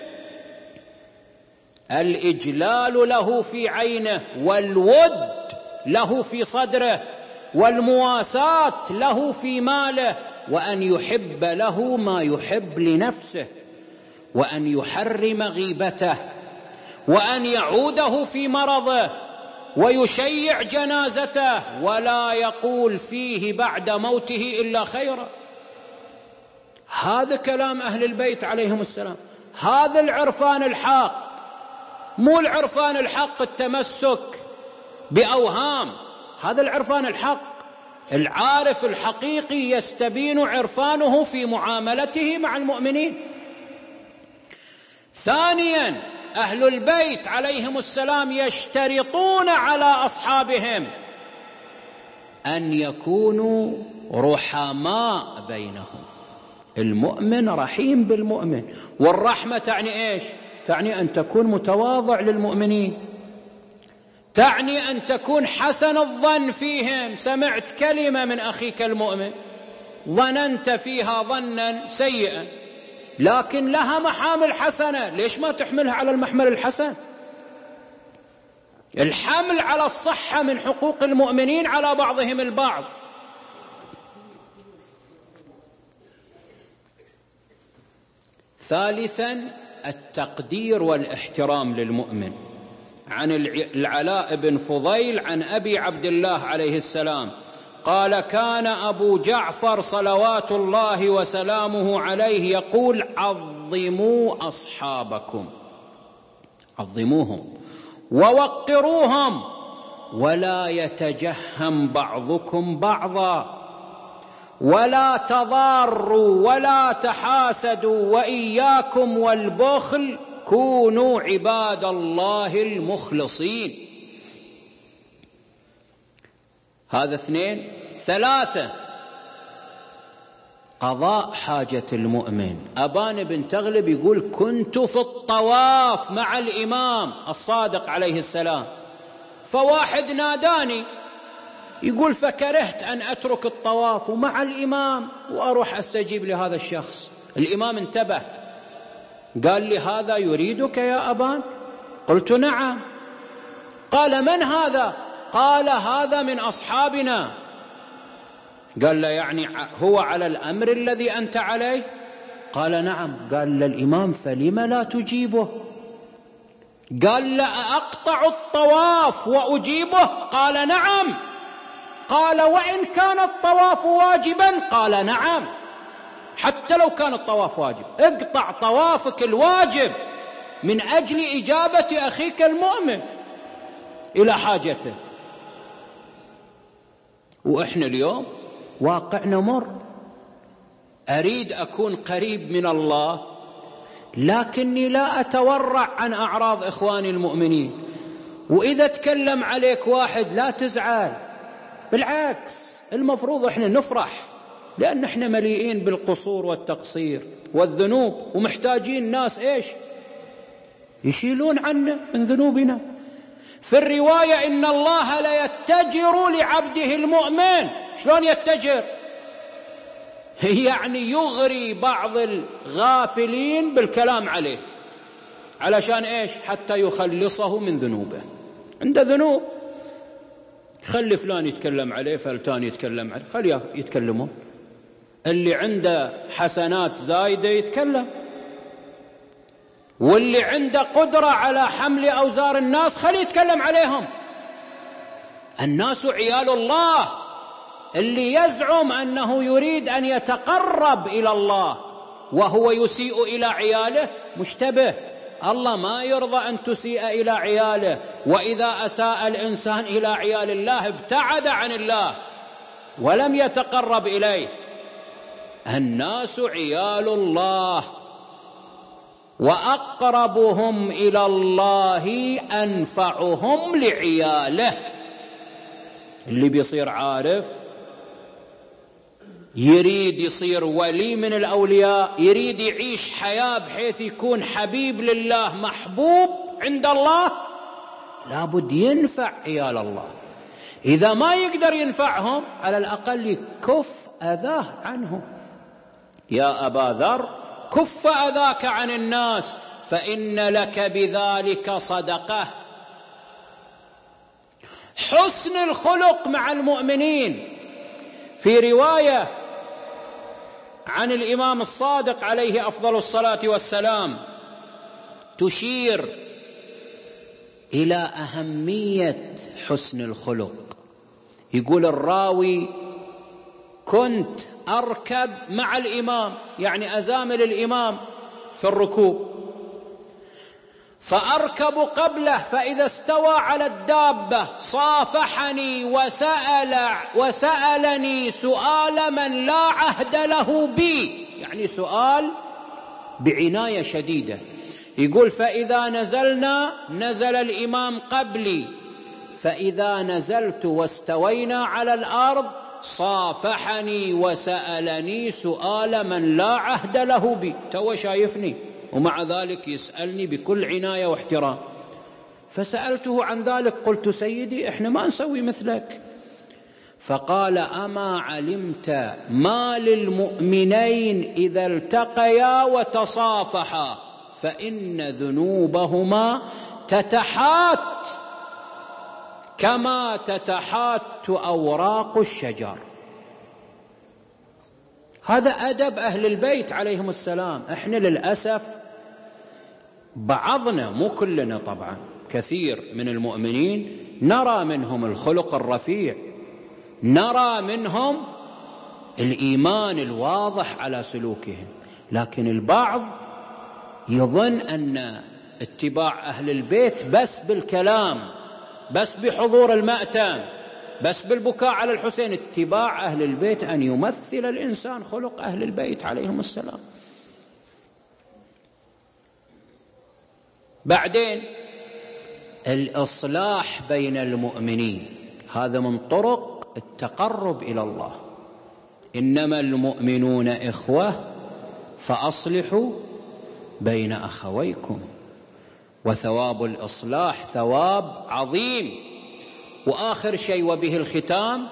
الإجلال له في عينه، والود له في صدره، والمواساة له في ماله، وأن يحب له ما يحب لنفسه، وأن يحرم غيبته، وأن يعوده في مرضه، ويشيع جنازته، ولا يقول فيه بعد موته إلا خيرا. هذا كلام أهل البيت عليهم السلام، هذا العرفان الحق، مو العرفان الحق التمسك بأوهام، هذا العرفان الحق. العارف الحقيقي يستبين عرفانه في معاملته مع المؤمنين. ثانيا، أهل البيت عليهم السلام يشترطون على أصحابهم أن يكونوا رحماء بينهم. المؤمن رحيم بالمؤمن، والرحمة تعني إيش؟ تعني أن تكون متواضع للمؤمنين، تعني أن تكون حسن الظن فيهم. سمعت كلمة من أخيك المؤمن ظننت فيها ظنا سيئا، لكن لها محامل حسنة، ليش ما تحملها على المحمل الحسن؟ الحمل على الصحة من حقوق المؤمنين على بعضهم البعض. ثالثا، التقدير والاحترام للمؤمن. عن العلاء بن فضيل عن أبي عبد الله عليه السلام قال: كان أبو جعفر صلوات الله وسلامه عليه يقول: عظموا أصحابكم، عظموهم ووقروهم، ولا يتجهم بعضكم بعضا، ولا تضاروا ولا تحاسدوا، وإياكم والبخل، كونوا عباد الله المخلصين. هذا اثنين. ثلاثة، قضاء حاجة المؤمن. أبان بن تغلب يقول: كنت في الطواف مع الإمام الصادق عليه السلام، فواحد ناداني، يقول: فكرهت أن أترك الطواف مع الإمام وأروح أستجيب لهذا الشخص. الإمام انتبه، قال لي: هذا يريدك يا أبان؟ قلت: نعم. قال: من هذا؟ قال: هذا من أصحابنا. قال له: يعني هو على الأمر الذي أنت عليه؟ قال: نعم. قال للإمام: فلم لا تجيبه؟ قال: لا أقطع الطواف وأجيبه؟ قال: نعم. قال: وإن كان الطواف واجبا؟ قال: نعم. حتى لو كان الطواف واجب، اقطع طوافك الواجب من أجل إجابة أخيك المؤمن إلى حاجته. وإحنا اليوم واقعنا مر. أريد أكون قريب من الله، لكني لا أتورع عن أعراض إخواني المؤمنين. وإذا تكلم عليك واحد لا تزعل، بالعكس، المفروض إحنا نفرح، لأن إحنا مليئين بالقصور والتقصير والذنوب، ومحتاجين ناس إيش؟ يشيلون عنا من ذنوبنا. في الرواية: إن الله لا يتجر لعبده المؤمن. شلون يتجر؟ يعني يغري بعض الغافلين بالكلام عليه، علشان إيش؟ حتى يخلصه من ذنوبه. عنده ذنوب، خلي فلان يتكلم عليه، فلتان يتكلم عليه، خليه يتكلمون. اللي عنده حسنات زايدة يتكلم، واللي عنده قدرة على حمل أوزار الناس خليه يتكلم عليهم. الناس عيال الله. اللي يزعم أنه يريد أن يتقرب إلى الله وهو يسيء إلى عياله؟ مشتبه. الله ما يرضى أن تسيء إلى عياله، وإذا أساء الإنسان إلى عيال الله ابتعد عن الله ولم يتقرب إليه. الناس عيال الله، وأقربهم إلى الله أنفعهم لعياله. اللي بيصير عارف يريد يصير ولي من الأولياء، يريد يعيش حياة بحيث يكون حبيب لله محبوب عند الله، لابد ينفع عيال الله. إذا ما يقدر ينفعهم على الأقل يكف أذاه عنهم. يا أبا ذر كف أذاك عن الناس فإن لك بذلك صدقة. حسن الخلق مع المؤمنين. في رواية عن الإمام الصادق عليه أفضل الصلاة والسلام تشير إلى أهمية حسن الخلق. يقول الراوي: كنت أركب مع الإمام، يعني أزامل الإمام في الركوب، فأركب قبله، فإذا استوى على الدابة صافحني وسأل وسألني سؤال من لا عهد له بي، يعني سؤال بعناية شديدة. يقول: فإذا نزلنا نزل الإمام قبلي، فإذا نزلت واستوينا على الأرض صافحني وسألني سؤال من لا عهد له بي. تو شايفني ومع ذلك يسألني بكل عناية واحترام. فسألته عن ذلك، قلت: سيدي إحنا ما نسوي مثلك. فقال: أما علمت ما للمؤمنين إذا التقيا وتصافحا فإن ذنوبهما تتحات كما تتحات أوراق الشجر. هذا أدب أهل البيت عليهم السلام. إحنا للأسف بعضنا، مو كلنا طبعا، كثير من المؤمنين نرى منهم الخلق الرفيع، نرى منهم الإيمان الواضح على سلوكهم، لكن البعض يظن أن اتباع أهل البيت بس بالكلام، بس بحضور المأتم، بس بالبكاء على الحسين. اتباع أهل البيت أن يمثل الإنسان خلق أهل البيت عليهم السلام. بعدين الإصلاح بين المؤمنين، هذا من طرق التقرب إلى الله. إنما المؤمنون إخوة فأصلحوا بين أخويكم. وثواب الإصلاح ثواب عظيم. وآخر شيء وبه الختام: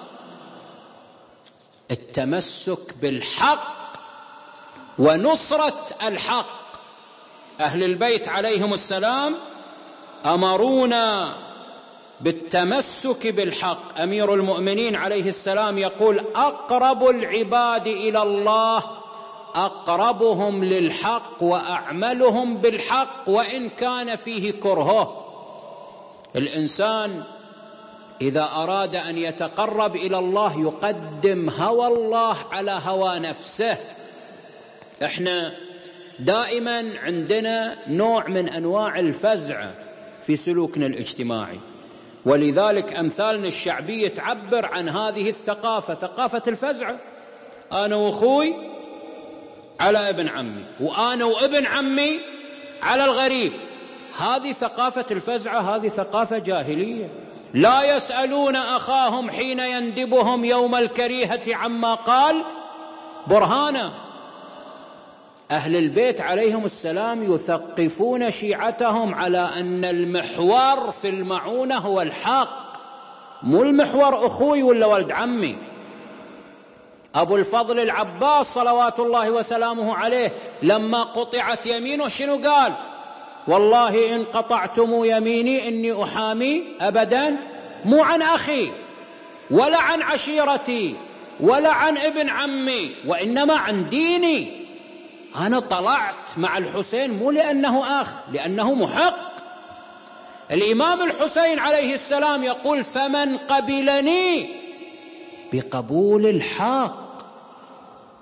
التمسك بالحق ونصرة الحق. أهل البيت عليهم السلام أمرونا بالتمسك بالحق. أمير المؤمنين عليه السلام يقول: أقرب العباد إلى الله أقربهم للحق وأعملهم بالحق وإن كان فيه كرهه. الإنسان إذا أراد أن يتقرب إلى الله يقدم هوى الله على هوى نفسه. إحنا دائما عندنا نوع من أنواع الفزع في سلوكنا الاجتماعي، ولذلك أمثالنا الشعبية تعبر عن هذه الثقافة، ثقافة الفزع. أنا وأخوي على ابن عمي، وأنا وابن عمي على الغريب. هذه ثقافة الفزع، هذه ثقافة جاهلية. لا يسألون أخاهم حين يندبهم يوم الكريهة عما قال برهانا. أهل البيت عليهم السلام يثقفون شيعتهم على أن المحور في المعونة هو الحق، مو المحور أخوي ولا ولد عمي. أبو الفضل العباس صلوات الله وسلامه عليه لما قطعت يمينه شنو قال؟ والله إن قطعتم يميني إني أحامي أبدا مو عن أخي ولا عن عشيرتي ولا عن ابن عمي، وإنما عن ديني. أنا طلعت مع الحسين مو لأنه أخ، لأنه محق. الإمام الحسين عليه السلام يقول: فمن قبلني بقبول الحق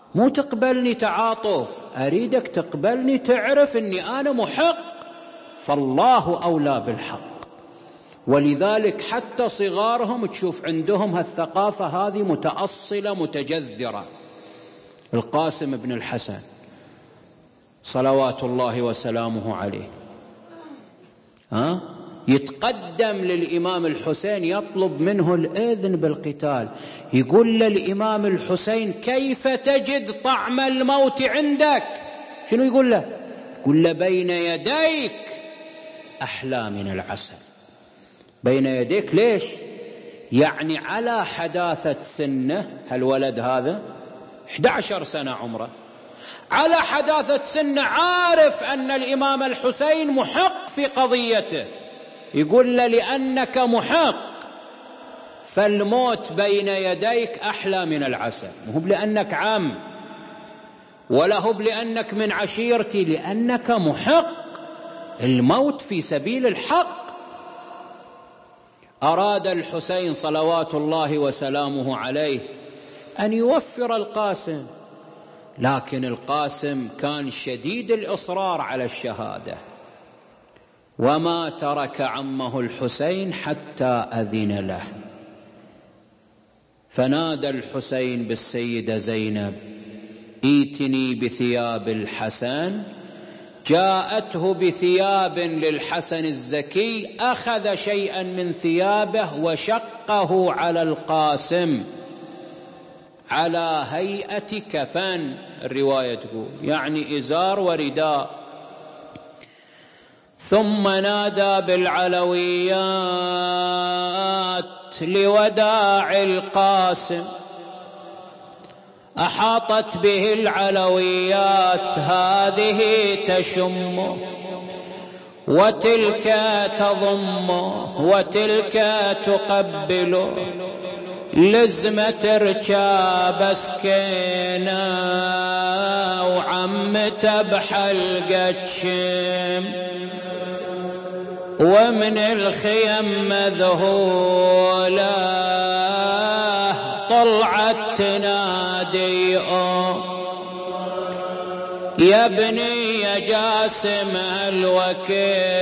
مو تقبلني تعاطف، أريدك تقبلني تعرف أني أنا محق، فالله أولى بالحق. ولذلك حتى صغارهم تشوف عندهم هالثقافة هذه متأصلة متجذرة. القاسم بن الحسن صلوات الله وسلامه عليه ها يتقدم للإمام الحسين يطلب منه الإذن بالقتال، يقول للإمام الحسين كيف تجد طعم الموت عندك؟ شنو يقول له؟ يقول له بين يديك أحلى من العسل. بين يديك ليش؟ يعني على حداثة سنه، هالولد هذا إحدى عشرة سنة عمره، على حداثة سنه عارف أن الإمام الحسين محق في قضيته، يقول له لأنك محق فالموت بين يديك أحلى من العسل. مو لأنك عام ولا هو لأنك من عشيرتي، لأنك محق، الموت في سبيل الحق. أراد الحسين صلوات الله وسلامه عليه أن يوفر القاسم، لكن القاسم كان شديد الإصرار على الشهادة، وما ترك عمه الحسين حتى أذن له. فنادى الحسين بالسيدة زينب ائتني بثياب الحسن، جاءته بثياب للحسن الزكي، أخذ شيئا من ثيابه وشقه على القاسم على هيئة كفن، الرواية تقول يعني إزار ورداء. ثم نادى بالعلويات لوداع القاسم، أحاطت به العلويات، هذه تشم وتلك تضم وتلك تقبل، لزمة ركاب سكينة وعمته بحلقة شم، ومن الخيم مذهولة طلعت تنادي يا ابني يا جاسم الوقت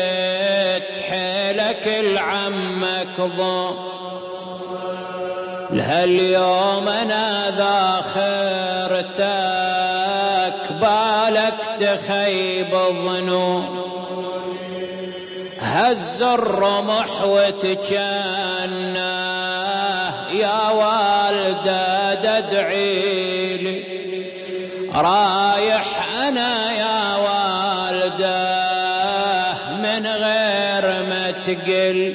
حيلك العمك ضم، لهاليوم انا ذا خيرتك بالك تخيب الظنون، هز الرمح وتجناه يا والده تدعي لي، رايح انا يا والده من غير ما تقل،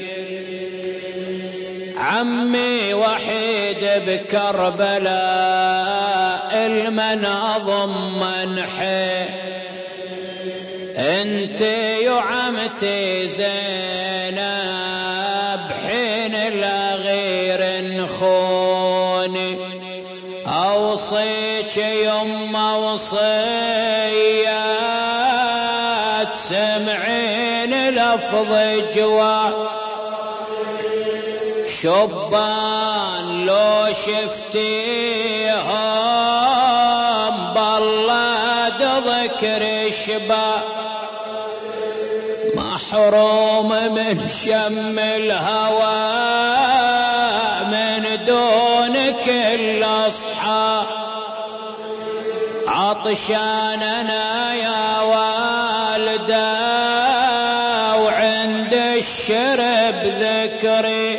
عمي وحيد بكربلاء المناظم منحي، انت يا عمتي زينب حين الغير نخوني، اوصيك يما وصية تسمعين لفظ جوا، شبان لو شفتيهم بالله ذكر شبا، محروم من شم الهوى من دونك الأصحاب، عطشان أنا يا والدة وعند الشرب ذكري،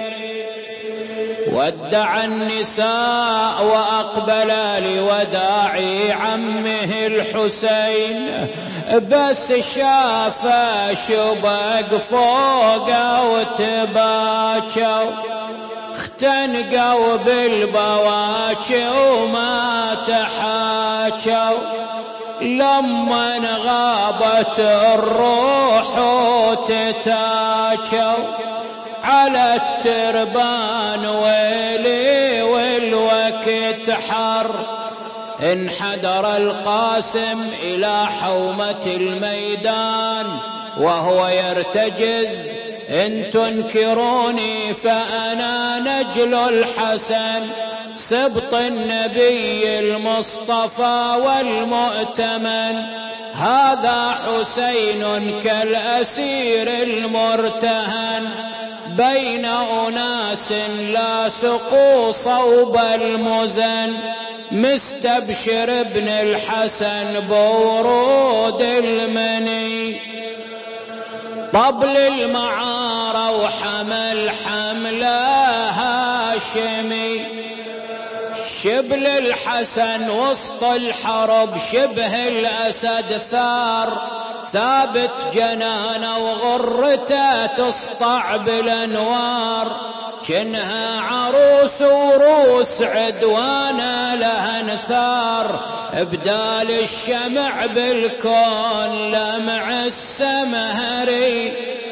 ودع النساء وأقبل لوداع عمه الحسين، بس شاف شبق فوقه وتباكوا، اختنقوا بالبواكي وما تحاكوا، لما غابت الروح وتتاكوا على التربان ويلي والوقت حر، انحدر القاسم إلى حومة الميدان وهو يرتجز، إن تنكروني فأنا نجل الحسن، سبط النبي المصطفى والمؤتمن، هذا حسين كالأسير المرتهن، بين أناس لا سقوا صوب المزن، مستبشر ابن الحسن بورود المني، طبل المعارة وحمل حمله هاشمي، شبل الحسن وسط الحرب شبه الأسد ثار، ثابت جنانه وغرته تسطع بالأنوار، كنها عروس وروس عدوانا لها نثار، ابدال الشمع بالكون لمع السمهري،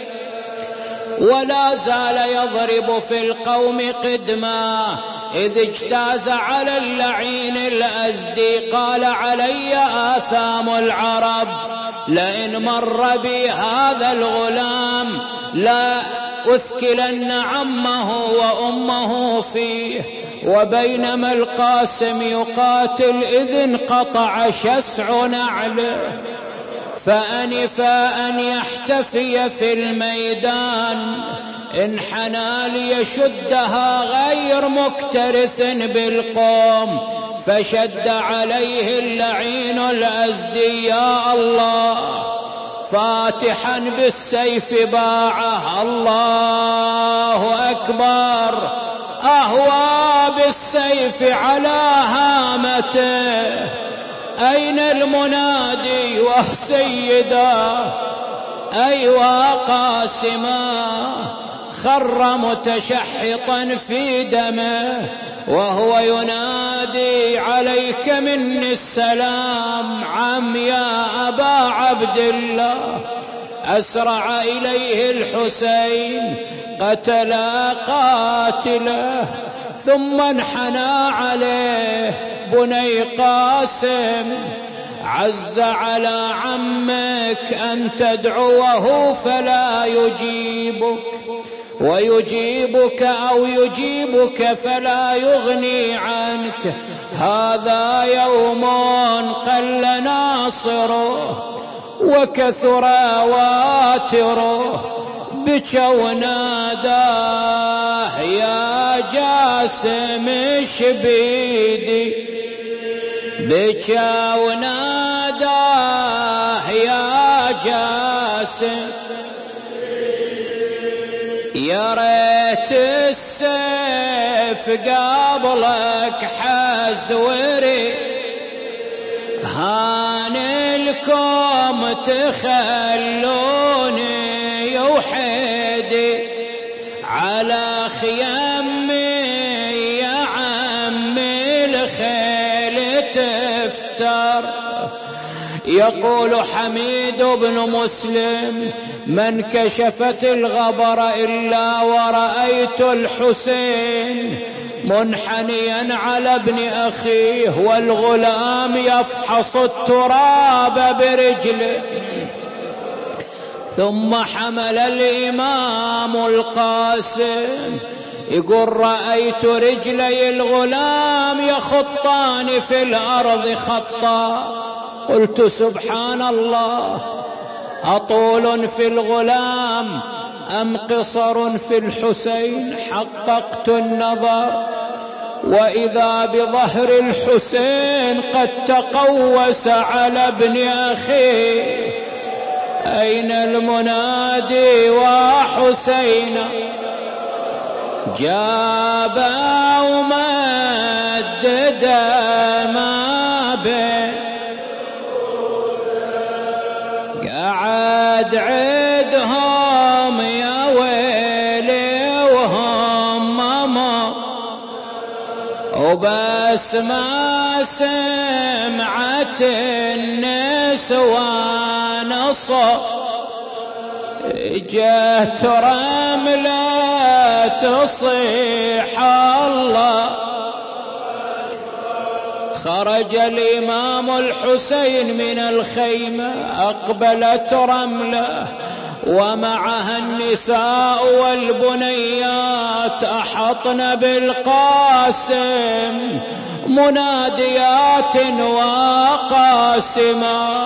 ولا زال يضرب في القوم قدما، إذ اجتاز على اللعين الأزدي، قال علي آثام العرب لئن مر بي هذا الغلام لا أثكلن عمه وأمه فيه، وبينما القاسم يقاتل إذ انقطع شسع نعله، فأنف أن يحتفي في الميدان، انحنى ليشدها غير مكترث بالقوم، فشد عليه اللعين الأزدي يا الله، فاتحا بالسيف باعه الله أكبر، أهوى بالسيف على هامته، أين المنادي وسيدا أيوا قاسما، خر متشحطا في دمه وهو ينادي عليك مني السلام عم يا أبا عبد الله، أسرع إليه الحسين قتل قاتله، ثم انحنى عليه بني قاسم، عز على عمك أن تدعوه فلا يجيبك، ويجيبك أو يجيبك فلا يغني عنك، هذا يوم قل ناصره وكثر واتره، بكى وناداه يا جاسم شبيدي، بكى وناداه يا جاسم، يا ريت السيف قبلك حزوري، هان لكم تخلوني وحدي على خيامي يا عمي الخيل تفتر. يقول حميد بن مسلم من كشفت الغبر إلا ورأيت الحسين منحنيا على ابن أخيه والغلام يفحص التراب برجله، ثم حمل الإمام القاسم يقول رأيت رجلي الغلام يخطان في الأرض خطا، قلت سبحان الله، أطول في الغلام أم قصر في الحسين؟ حققت النظر وإذا بظهر الحسين قد تقوس على ابن أخيه، أين المنادي وحسين؟ جاب ومدد ما بين، قعد عدهم يا ويلي وهم ما، وبس ما سمعت النسوان صوت، جت رملة تصيح الله، خرج الإمام الحسين من الخيمة، أقبلت رملة ومعها النساء والبنيات أحطن بالقاسم مناديات وقاسمة.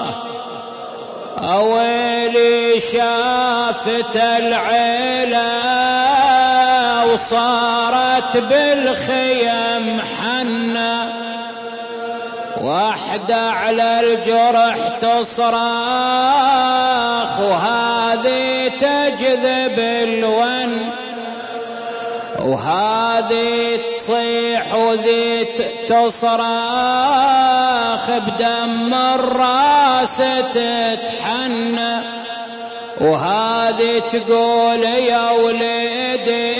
أويلي شافت العيلة وصارت بالخيم حنة، واحدة على الجرح تصرخ وهذه تجذب الون، وهذه تصيح وذي تصرخ بدم الراس تتحنى، وهذه تقول يا وليدي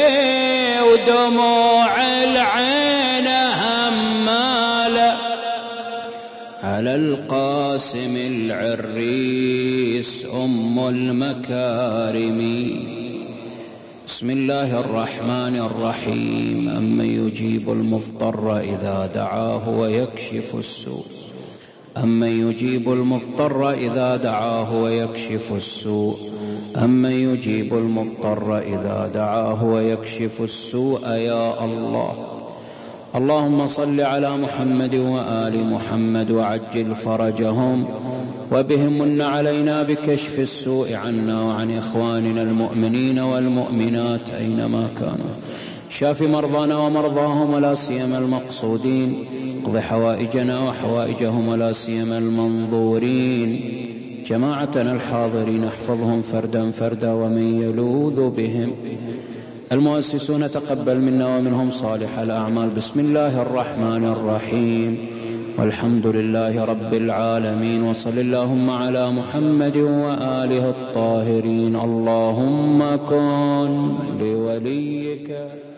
ودموع العين همالة على القاسم العريس أم المكارم. بسم الله الرحمن الرحيم. أمن يجيب المضطر إذا دعاه ويكشف السوء، أمن يجيب المضطر إذا دعاه ويكشف السوء، أمن يجيب المضطر إذا دعاه ويكشف السوء يا الله. اللهم صل على محمد وآل محمد وعجل فرجهم، وبهم من علينا بكشف السوء عنا وعن إخواننا المؤمنين والمؤمنات أينما كانوا. شاف مرضانا ومرضاهم ولا سيما المقصودين، اقض حوائجنا وحوائجهم ولا سيما المنظورين. جماعتنا الحاضرين احفظهم فردا فردا ومن يلوذ بهم. المؤسسون تقبل منا ومنهم صالح الأعمال. بسم الله الرحمن الرحيم، والحمد لله رب العالمين، وصل اللهم على محمد وآله الطاهرين. اللهم كن لوليك